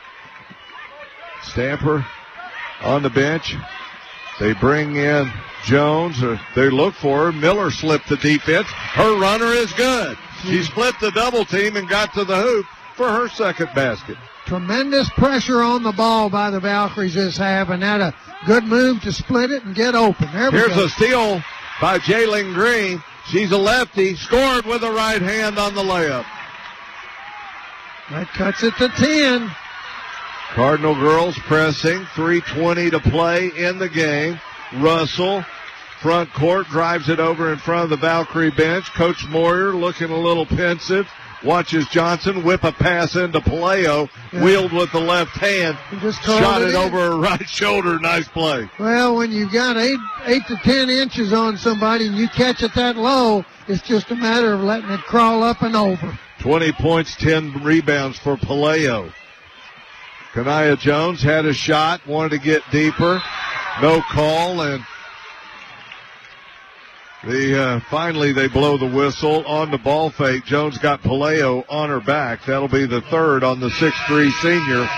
Stamper on the bench. They bring in Jones, or they look for her. Miller slipped the defense. Her runner is good. She split the double team and got to the hoop for her second basket. Tremendous pressure on the ball by the Valkyries this half, and that a good move to split it and get open. Here's a steal by Jalen Green. She's a lefty, scored with the right hand on the layup. That cuts it to 10. Cardinal girls pressing, 3:20 to play in the game. Russell, front court, drives it over in front of the Valkyrie bench. Coach Moyer looking a little pensive. Watches Johnson whip a pass into Palaio, wheeled with the left hand, shot it over her right shoulder. Nice play. Well, when you've got 8 to 10 inches on somebody and you catch it that low, it's just a matter of letting it crawl up and over. 20 points, 10 rebounds for Palaio. Kanaya Jones had a shot, wanted to get deeper. No call, and finally they blow the whistle on the ball fake. Jones got Palaio on her back. That'll be the third on the 6'3" senior.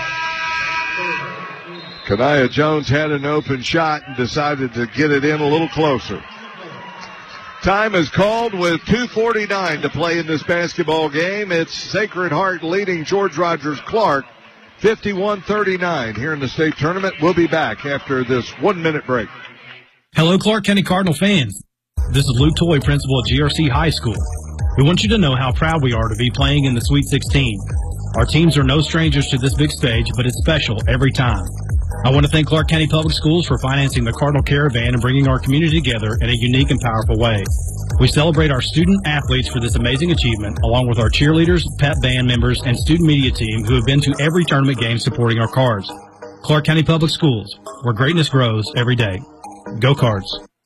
Kanaya Jones had an open shot and decided to get it in a little closer. Time is called with 2:49 to play in this basketball game. It's Sacred Heart leading George Rogers Clark 51-39 here in the state tournament. We'll be back after this 1-minute break. Hello, Clark County Cardinal fans. This is Luke Toy, principal at GRC High School. We want you to know how proud we are to be playing in the Sweet 16. Our teams are no strangers to this big stage, but it's special every time. I want to thank Clark County Public Schools for financing the Cardinal Caravan and bringing our community together in a unique and powerful way. We celebrate our student athletes for this amazing achievement, along with our cheerleaders, pep band members, and student media team who have been to every tournament game supporting our Cards. Clark County Public Schools, where greatness grows every day. Go Cards.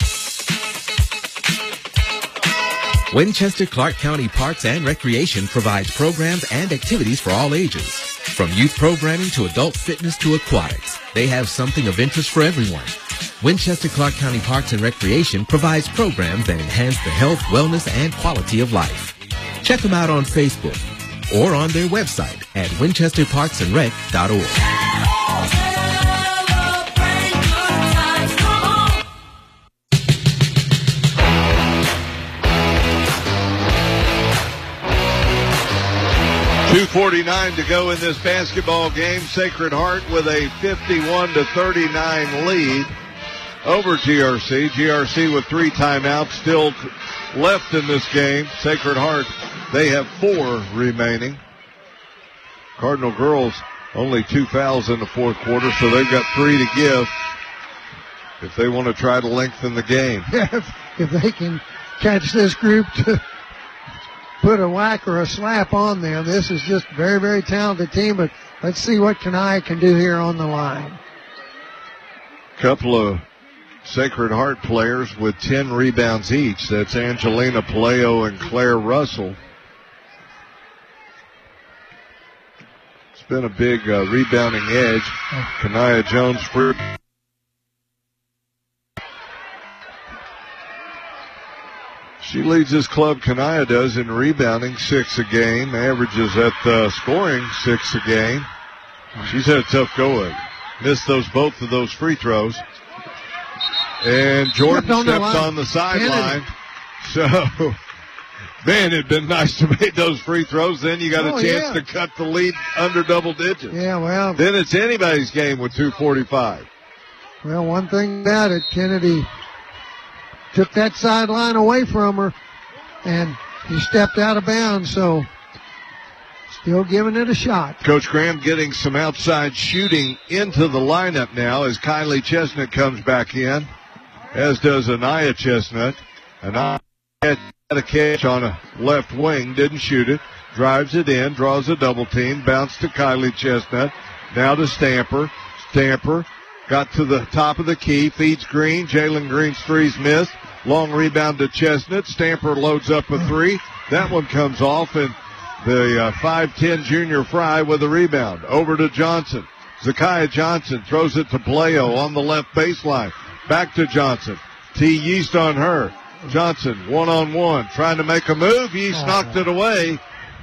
Winchester Clark County Parks and Recreation provides programs and activities for all ages. From youth programming to adult fitness to aquatics, they have something of interest for everyone. Winchester Clark County Parks and Recreation provides programs that enhance the health, wellness, and quality of life. Check them out on Facebook or on their website at winchesterparksandrec.org. 2:49 to go in this basketball game. Sacred Heart with a 51-39 lead over GRC. GRC with 3 timeouts still left in this game. Sacred Heart, they have 4 remaining. Cardinal girls only 2 fouls in the fourth quarter, so they've got 3 to give if they want to try to lengthen the game. If they can catch this group to put a whack or a slap on them. This is just a very, very talented team, but let's see what Kanaya can do here on the line. Couple of Sacred Heart players with 10 rebounds each. That's Angelina Palaio and Claire Russell. It's been a big rebounding edge. Kanaya Jones for she leads this club, Kanaya does, in rebounding, 6 a game. Averages at scoring 6 a game. She's had a tough go. Missed both of those free throws. And Jordan steps on the sideline. So, man, it'd been nice to make those free throws. Then you got a chance to cut the lead under double digits. Yeah, well. Then it's anybody's game with 2:45. Well, one thing about it, Kennedy took that sideline away from her, and he stepped out of bounds. So Still giving it a shot. Coach Graham getting some outside shooting into the lineup now as Kylie Chestnut comes back in, as does Anaya Chestnut. Anaya had a catch on a left wing, didn't shoot it, drives it in, draws a double team, bounce to Kylie Chestnut, now to Stamper. Stamper got to the top of the key, feeds Green. Jalen Green's three's missed. Long rebound to Chestnut. Stamper loads up a three. That one comes off, and the 5'10 junior Fry with a rebound. Over to Johnson. Zakiya Johnson throws it to Playo on the left baseline. Back to Johnson. T. Yeast on her. Johnson one-on-one trying to make a move. Yeast knocked it away.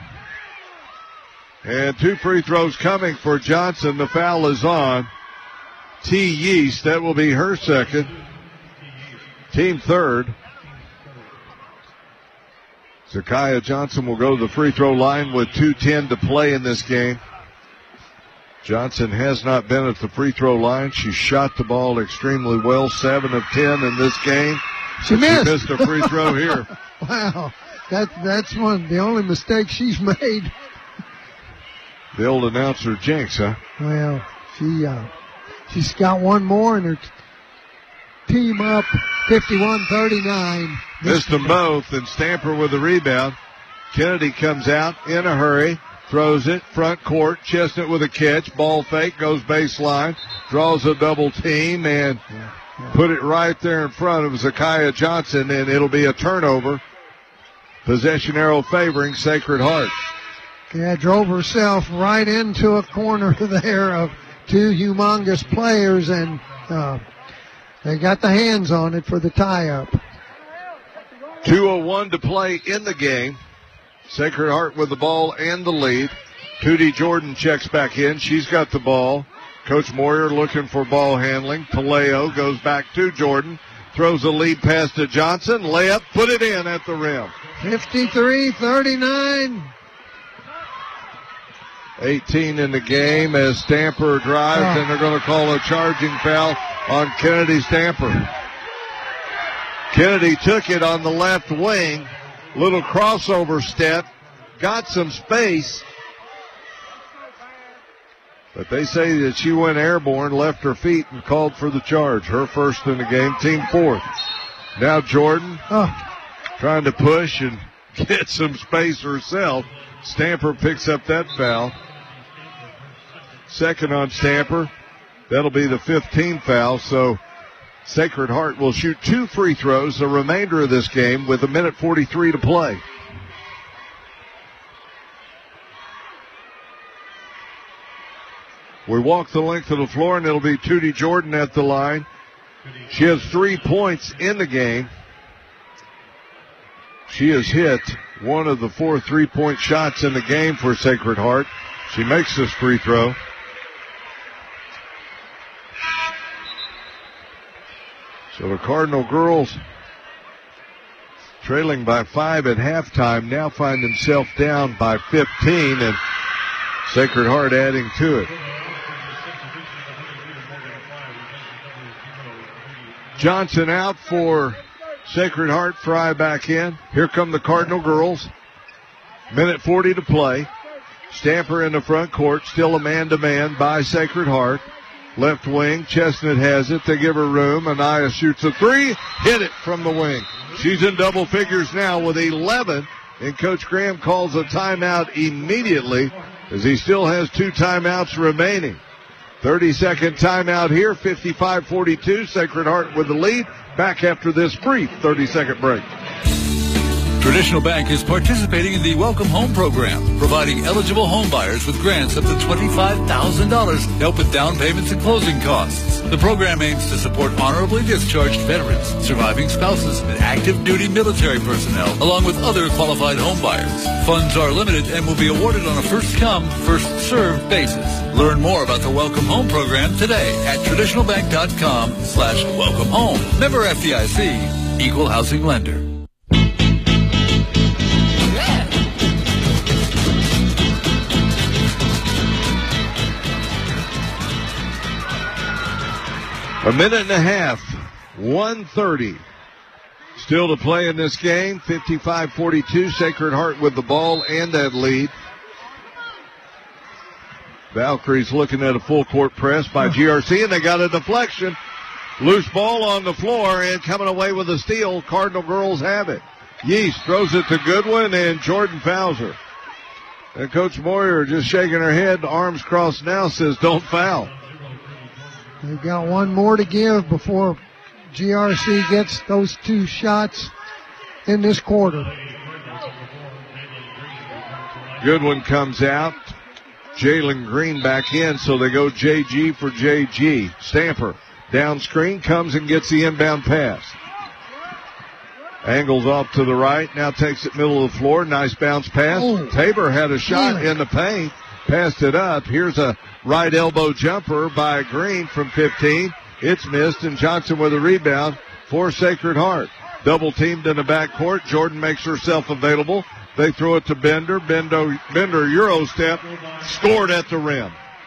And 2 free throws coming for Johnson. The foul is on T. Yeast. That will be her second. Team third. Zakiya Johnson will go to the free throw line with 2:10 to play in this game. Johnson has not been at the free throw line. She shot the ball extremely well, 7 of 10 in this game. She missed a free throw here. Wow, that's one of the only mistakes she's made. The old announcer jinx, huh? Well, she's got one more, and her team up 51-39. Missed them both, and Stamper with the rebound. Kennedy comes out in a hurry, throws it, front court. Chestnut with a catch, ball fake, goes baseline, draws a double team, and put it right there in front of Zakiya Johnson, and it'll be a turnover. Possession arrow favoring Sacred Heart. Yeah, drove herself right into a corner there of 2 humongous players, and they got the hands on it for the tie-up. 2:01 to play in the game. Sacred Heart with the ball and the lead. Tootie Jordan checks back in. She's got the ball. Coach Moyer looking for ball handling. Paleo goes back to Jordan. Throws a lead pass to Johnson. Layup, put it in at the rim. 53-39. 18 in the game as Stamper drives, and they're going to call a charging foul on Kennedy Stamper. Kennedy took it on the left wing. Little crossover step. Got some space. But they say that she went airborne, left her feet, and called for the charge. Her first in the game, team fourth. Now Jordan trying to push and get some space herself. Stamper picks up that foul. Second on Stamper. That'll be the 15th foul. So Sacred Heart will shoot 2 free throws the remainder of this game with 1:43 to play. We walk the length of the floor, and it'll be Tootie Jordan at the line. She has 3 points in the game. She has hit one of the 4 3-point shots in the game for Sacred Heart. She makes this free throw. So the Cardinal girls, trailing by 5 at halftime, now find themselves down by 15, and Sacred Heart adding to it. Johnson out for Sacred Heart. Fry back in. Here come the Cardinal girls. 1:40 to play. Stamper in the front court. Still a man-to-man by Sacred Heart. Left wing. Chestnut has it. They give her room. Anaya shoots a 3. Hit it from the wing. She's in double figures now with 11. And Coach Graham calls a timeout immediately as he still has 2 timeouts remaining. 30-second timeout here, 55-42. Sacred Heart with the lead. Back after this brief 30-second break. Traditional Bank is participating in the Welcome Home program, providing eligible home buyers with grants up to $25,000 to help with down payments and closing costs. The program aims to support honorably discharged veterans, surviving spouses, and active duty military personnel, along with other qualified home buyers. Funds are limited and will be awarded on a first-come, first-served basis. Learn more about the Welcome Home program today at traditionalbank.com/welcome home. Member FDIC, Equal Housing Lender. A minute and a half, 1:30. Still to play in this game, 55-42. Sacred Heart with the ball and that lead. Valkyries looking at a full court press by GRC, and they got a deflection. Loose ball on the floor, and coming away with a steal. Cardinal girls have it. Yeast throws it to Goodwin and Jordan Fowler. And Coach Moyer just shaking her head, arms crossed now, says don't foul. They've got one more to give before GRC gets those 2 shots in this quarter. Goodwin comes out. Jalen Green back in, so they go JG for JG. Stamper down screen, comes and gets the inbound pass. Angles off to the right, now takes it middle of the floor. Nice bounce pass. Tabor had a shot in the paint, passed it up. Here's a right elbow jumper by Green from 15. It's missed, and Johnson with a rebound for Sacred Heart. Double teamed in the backcourt. Jordan makes herself available. They throw it to Bender. Bender Euro step, scored at the rim.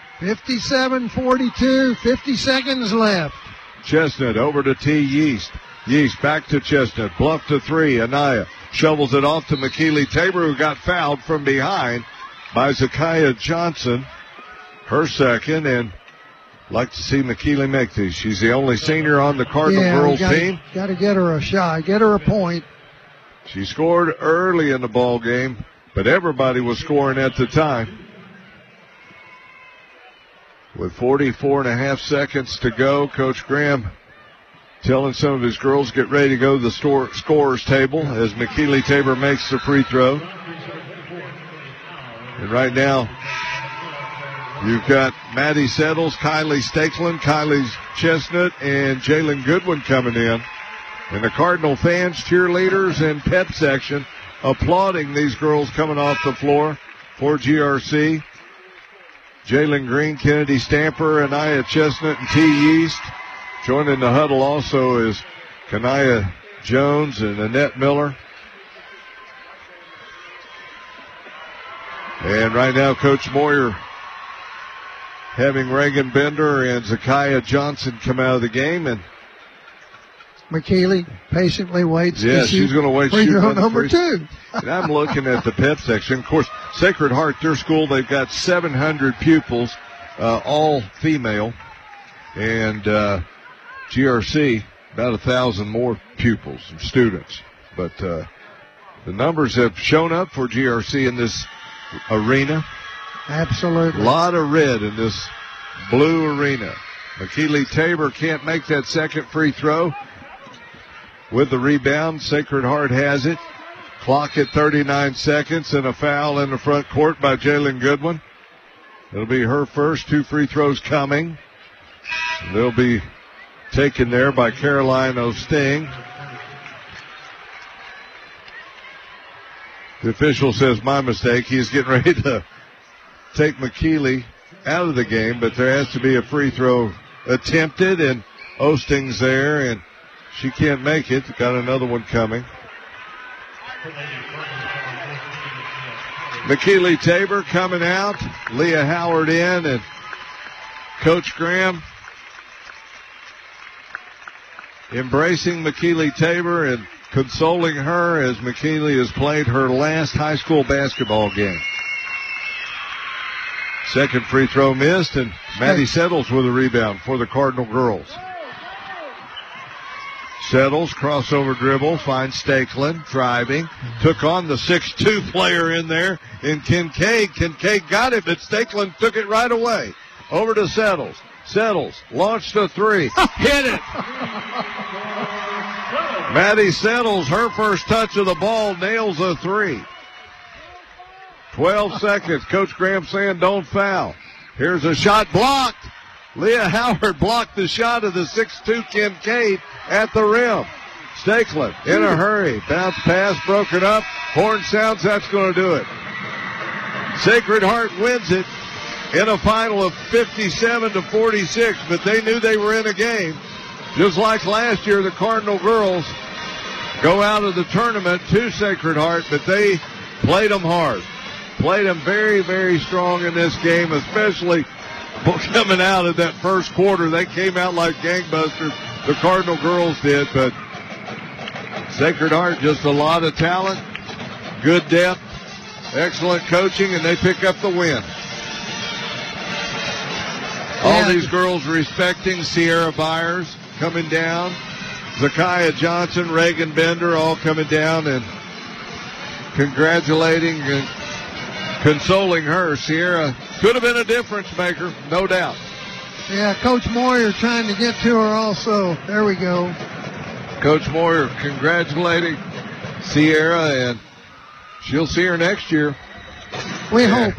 57-42, 50 seconds left. Chestnut over to T. Yeast. Yeast back to Chestnut. Bluff to 3. Anaya shovels it off to McKeely Tabor, who got fouled from behind by Zakiah Johnson. Her second, and like to see McKeely make these. She's the only senior on the Cardinal girls team. Got to get her a shot, get her a point. She scored early in the ball game, but everybody was scoring at the time. With 44.5 seconds to go, Coach Graham telling some of his girls get ready to go to the scorer's table as McKeely Tabor makes the free throw. And right now, you've got Maddie Settles, Kylie Stakeland, Kylie Chestnut, and Jalen Goodwin coming in. And the Cardinal fans, cheerleaders, and pep section applauding these girls coming off the floor for GRC. Jalen Green, Kennedy Stamper, Anaya Chestnut, and T. Yeast. Joining the huddle also is Kanaya Jones and Annette Miller. And right now, Coach Moyer having Reagan Bender and Zakiah Johnson come out of the game. And McKeely patiently waits. Yeah, she's going to wait. Free throw number 2. And I'm looking at the pep section. Of course, Sacred Heart, their school, they've got 700 pupils, all female. And GRC, about 1,000 more pupils and students. But the numbers have shown up for GRC in this arena. Absolutely. A lot of red in this blue arena. McKeely Tabor can't make that second free throw. With the rebound, Sacred Heart has it. Clock at 39 seconds and a foul in the front court by Jalen Goodwin. It'll be her first. 2 free throws coming. They'll be taken there by Caroline Osting. The official says, my mistake. He's getting ready to take McKeely out of the game, but there has to be a free throw attempted, and Osting's there, and she can't make it. Got another one coming. McKeely Tabor coming out. Leah Howard in, and Coach Graham embracing McKeely Tabor and consoling her as McKeely has played her last high school basketball game. Second free throw missed, and Maddie Settles with a rebound for the Cardinal girls. Settles, crossover dribble, finds Stakeland, driving, took on the 6'2 player in there in Kincaid. Kincaid got it, but Stakeland took it right away. Over to Settles. Settles launched a 3, hit it. Maddie Settles, her first touch of the ball, nails a 3. 12 seconds. Coach Graham saying don't foul. Here's a shot blocked. Leah Howard blocked the shot of the 6'2 Kincaid at the rim. Stakeland in a hurry. Bounce pass broken up. Horn sounds. That's going to do it. Sacred Heart wins it in a final of 57-46, but they knew they were in a game. Just like last year, the Cardinal girls go out of the tournament to Sacred Heart, but they played them hard. Played them very, very strong in this game, especially coming out of that first quarter. They came out like gangbusters. The Cardinal girls did, but Sacred Heart, just a lot of talent, good depth, excellent coaching, and they pick up the win. All these girls respecting Sierra Byers coming down. Zakiah Johnson, Reagan Bender, all coming down and congratulating and consoling her. Sierra could have been a difference maker, no doubt. Yeah, Coach Moyer trying to get to her also. There we go. Coach Moyer congratulating Sierra, and she'll see her next year. We hope.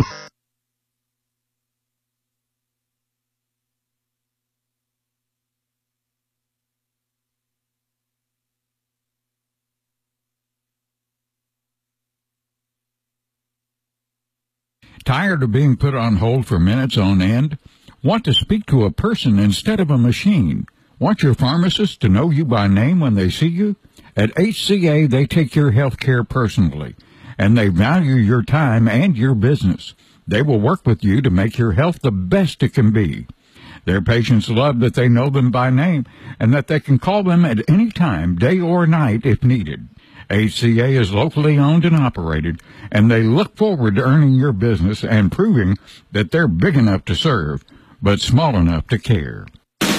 Tired of being put on hold for minutes on end? Want to speak to a person instead of a machine? Want your pharmacist to know you by name when they see you? At HCA, they take your health care personally, and they value your time and your business. They will work with you to make your health the best it can be. Their patients love that they know them by name and that they can call them at any time, day or night, if needed. HCA is locally owned and operated, and they look forward to earning your business and proving that they're big enough to serve, but small enough to care.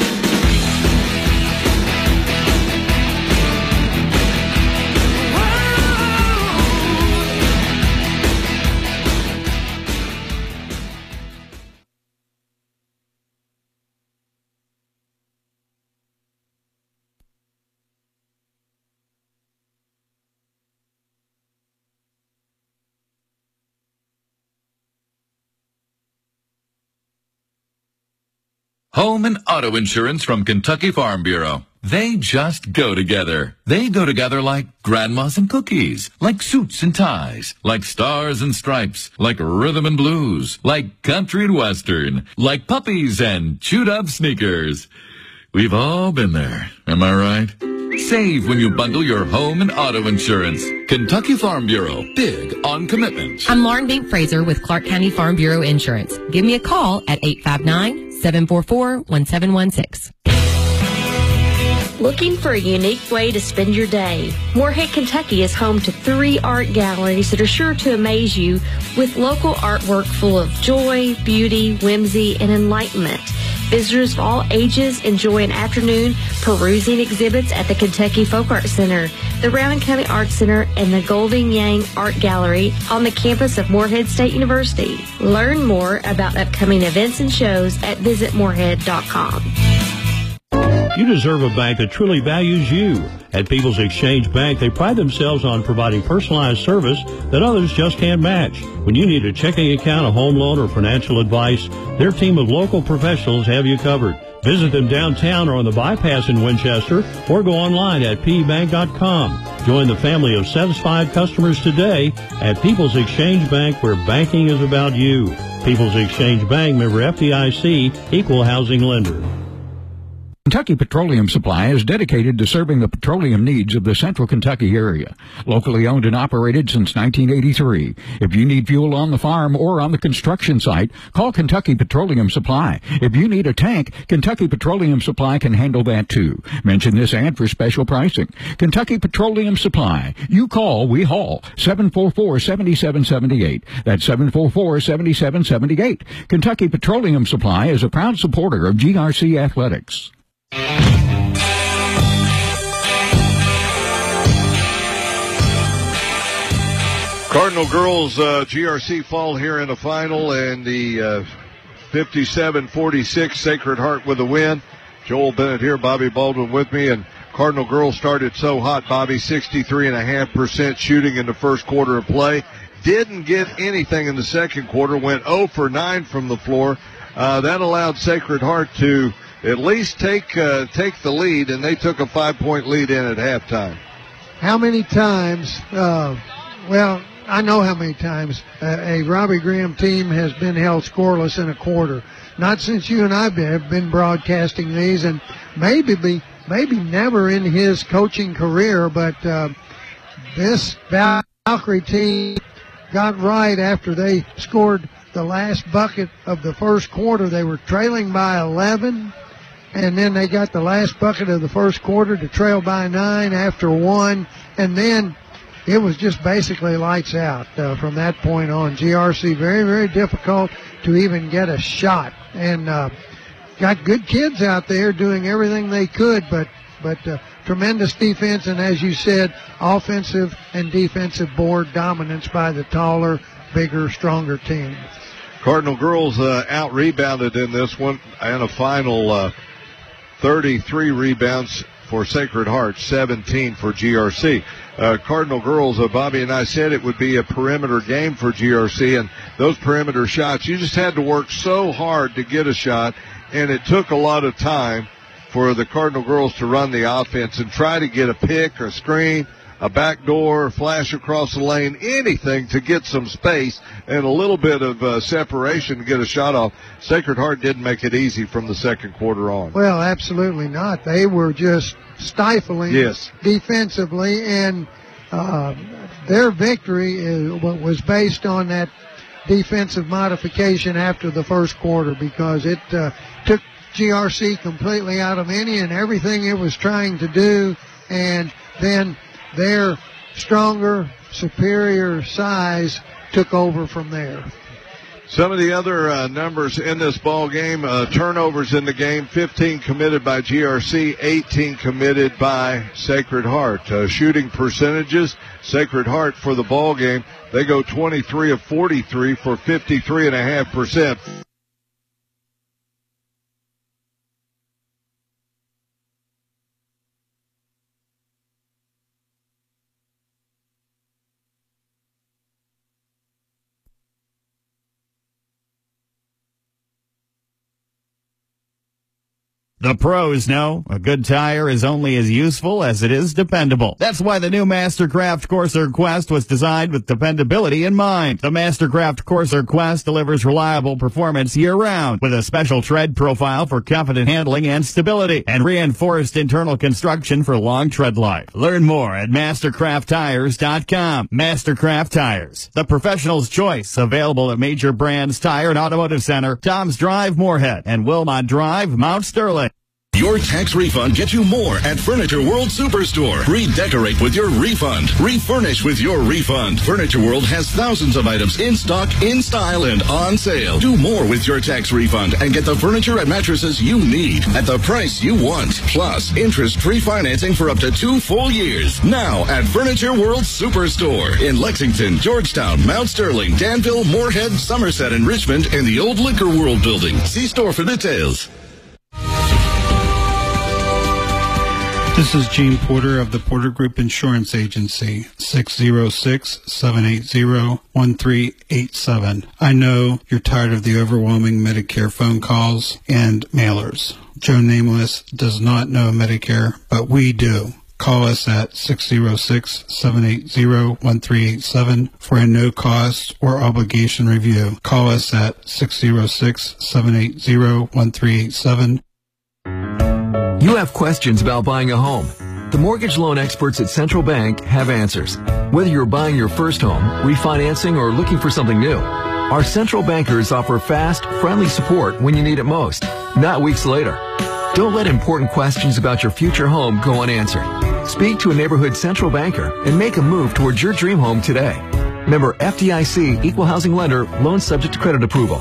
Home and auto insurance from Kentucky Farm Bureau. They just go together. They go together like grandmas and cookies, like suits and ties, like stars and stripes, like rhythm and blues, like country and western, like puppies and chewed up sneakers. We've all been there, am I right? Save when you bundle your home and auto insurance. Kentucky Farm Bureau, big on commitment. I'm Lauren Bink Fraser with Clark County Farm Bureau Insurance. Give me a call at 859-744-1716. Looking for a unique way to spend your day? Moorhead, Kentucky is home to 3 art galleries that are sure to amaze you with local artwork full of joy, beauty, whimsy, and enlightenment. Visitors of all ages enjoy an afternoon perusing exhibits at the Kentucky Folk Art Center, the Rowan County Art Center, and the Golden Yang Art Gallery on the campus of Moorhead State University. Learn more about upcoming events and shows at visitmoorhead.com. You deserve a bank that truly values you. At People's Exchange Bank, they pride themselves on providing personalized service that others just can't match. When you need a checking account, a home loan, or financial advice, their team of local professionals have you covered. Visit them downtown or on the bypass in Winchester, or go online at pbank.com. Join the family of satisfied customers today at People's Exchange Bank, where banking is about you. People's Exchange Bank, member FDIC, equal housing lender. Kentucky Petroleum Supply is dedicated to serving the petroleum needs of the central Kentucky area. Locally owned and operated since 1983. If you need fuel on the farm or on the construction site, call Kentucky Petroleum Supply. If you need a tank, Kentucky Petroleum Supply can handle that too. Mention this ad for special pricing. Kentucky Petroleum Supply. You call, we haul. 744-7778. That's 744-7778. Kentucky Petroleum Supply is a proud supporter of GRC Athletics. Cardinal girls GRC fall here in the final, and the 57-46 Sacred Heart with a win. Joel Bennett here, Bobby Baldwin with me, and Cardinal girls started so hot, Bobby, 63.5% shooting in the first quarter of play. Didn't get anything in the second quarter, went 0 for 9 from the floor. That allowed Sacred Heart to at least take the lead, and they took a 5-point lead in at halftime. How many times, well, I know how many times a Robbie Graham team has been held scoreless in a quarter. Not since you and I have been broadcasting these, and maybe never in his coaching career, but this Valkyrie team got right after they scored the last bucket of the first quarter. They were trailing by 11, and then they got the last bucket of the first quarter to trail by 9 after 1, and then it was just basically lights out from that point on. GRC very, very difficult to even get a shot. And got good kids out there doing everything they could, but tremendous defense, and as you said, offensive and defensive board dominance by the taller, bigger, stronger team. Cardinal girls out-rebounded in this one, and a final 33 rebounds for Sacred Heart, 17 for GRC. Cardinal girls, Bobby and I said it would be a perimeter game for GRC, and those perimeter shots, you just had to work so hard to get a shot, and it took a lot of time for the Cardinal girls to run the offense and try to get a pick, a screen, a backdoor, flash across the lane, anything to get some space and a little bit of separation to get a shot off. Sacred Heart didn't make it easy from the second quarter on. Well, absolutely not. They were just stifling defensively, and their victory was based on that defensive modification after the first quarter, because it took GRC completely out of any and everything it was trying to do, and then their stronger, superior size took over from there. Some of the other numbers in this ball game, turnovers in the game, 15 committed by GRC, 18 committed by Sacred Heart. Shooting percentages, Sacred Heart for the ball game, they go 23 of 43 for 53.5%. The pros know a good tire is only as useful as it is dependable. That's why the new Mastercraft Corsair Quest was designed with dependability in mind. The Mastercraft Corsair Quest delivers reliable performance year-round with a special tread profile for confident handling and stability, and reinforced internal construction for long tread life. Learn more at MastercraftTires.com. Mastercraft Tires, the professional's choice, available at major brands Tire and Automotive Center, Tom's Drive, Moorhead, and Wilmot Drive, Mount Sterling. Your tax refund gets you more at Furniture World Superstore. Redecorate with your refund. Refurnish with your refund. Furniture World has thousands of items in stock, in style, and on sale. Do more with your tax refund and get the furniture and mattresses you need at the price you want. Plus, interest-free financing for up to 2 full years. Now at Furniture World Superstore in Lexington, Georgetown, Mount Sterling, Danville, Moorhead, Somerset, and Richmond, and the old Liquor World building. See store for details. This is Gene Porter of the Porter Group Insurance Agency, 606-780-1387. I know you're tired of the overwhelming Medicare phone calls and mailers. Joe Nameless does not know Medicare, but we do. Call us at 606-780-1387 for a no-cost or obligation review. Call us at 606-780-1387. You have questions about buying a home. The mortgage loan experts at Central Bank have answers. Whether you're buying your first home, refinancing, or looking for something new, our Central Bankers offer fast, friendly support when you need it most, not weeks later. Don't let important questions about your future home go unanswered. Speak to a neighborhood Central Banker and make a move towards your dream home today. Member FDIC, Equal Housing Lender, loan subject to credit approval.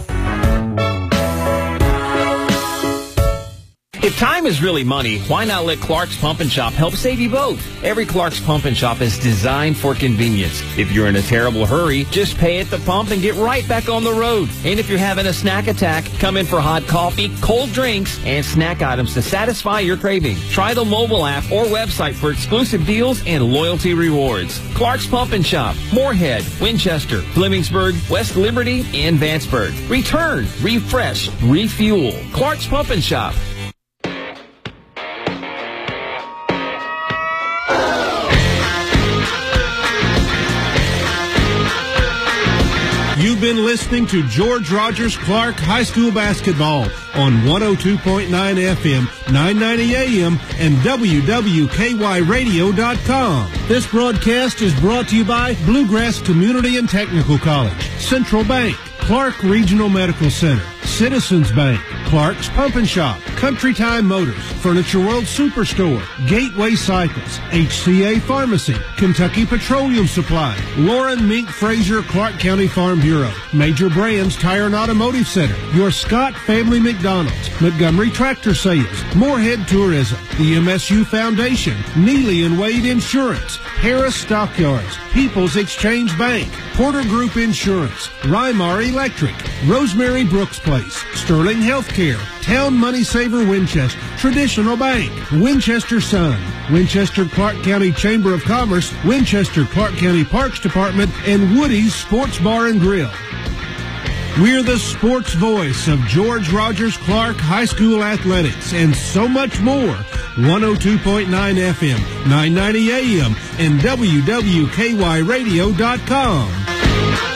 If time is really money, why not let Clark's Pump and Shop help save you both? Every Clark's Pump and Shop is designed for convenience. If you're in a terrible hurry, just pay at the pump and get right back on the road. And if you're having a snack attack, come in for hot coffee, cold drinks, and snack items to satisfy your craving. Try the mobile app or website for exclusive deals and loyalty rewards. Clark's Pump and Shop, Moorhead, Winchester, Flemingsburg, West Liberty, and Vanceburg. Return, refresh, refuel. Clark's Pump and Shop. You've been listening to George Rogers Clark High School basketball on 102.9 FM, 990 AM, and WWKYRadio.com. This broadcast is brought to you by Bluegrass Community and Technical College, Central Bank, Clark Regional Medical Center, Citizens Bank, Clark's Pump and Shop, Country Time Motors, Furniture World Superstore, Gateway Cycles, HCA Pharmacy, Kentucky Petroleum Supply, Lauren Mink Fraser Clark County Farm Bureau, Major Brands Tire and Automotive Center, your Scott Family McDonald's, Montgomery Tractor Sales, Moorhead Tourism, the MSU Foundation, Neely and Wade Insurance, Harris Stockyards, People's Exchange Bank, Porter Group Insurance, Rymar Electric, Rosemary Brooks Place, Sterling Healthcare, Town Money Saver Winchester, Traditional Bank, Winchester Sun, Winchester Clark County Chamber of Commerce, Winchester Clark County Parks Department, and Woody's Sports Bar and Grill. We're the sports voice of George Rogers Clark High School Athletics and so much more. 102.9 FM, 990 AM, and WWKYradio.com.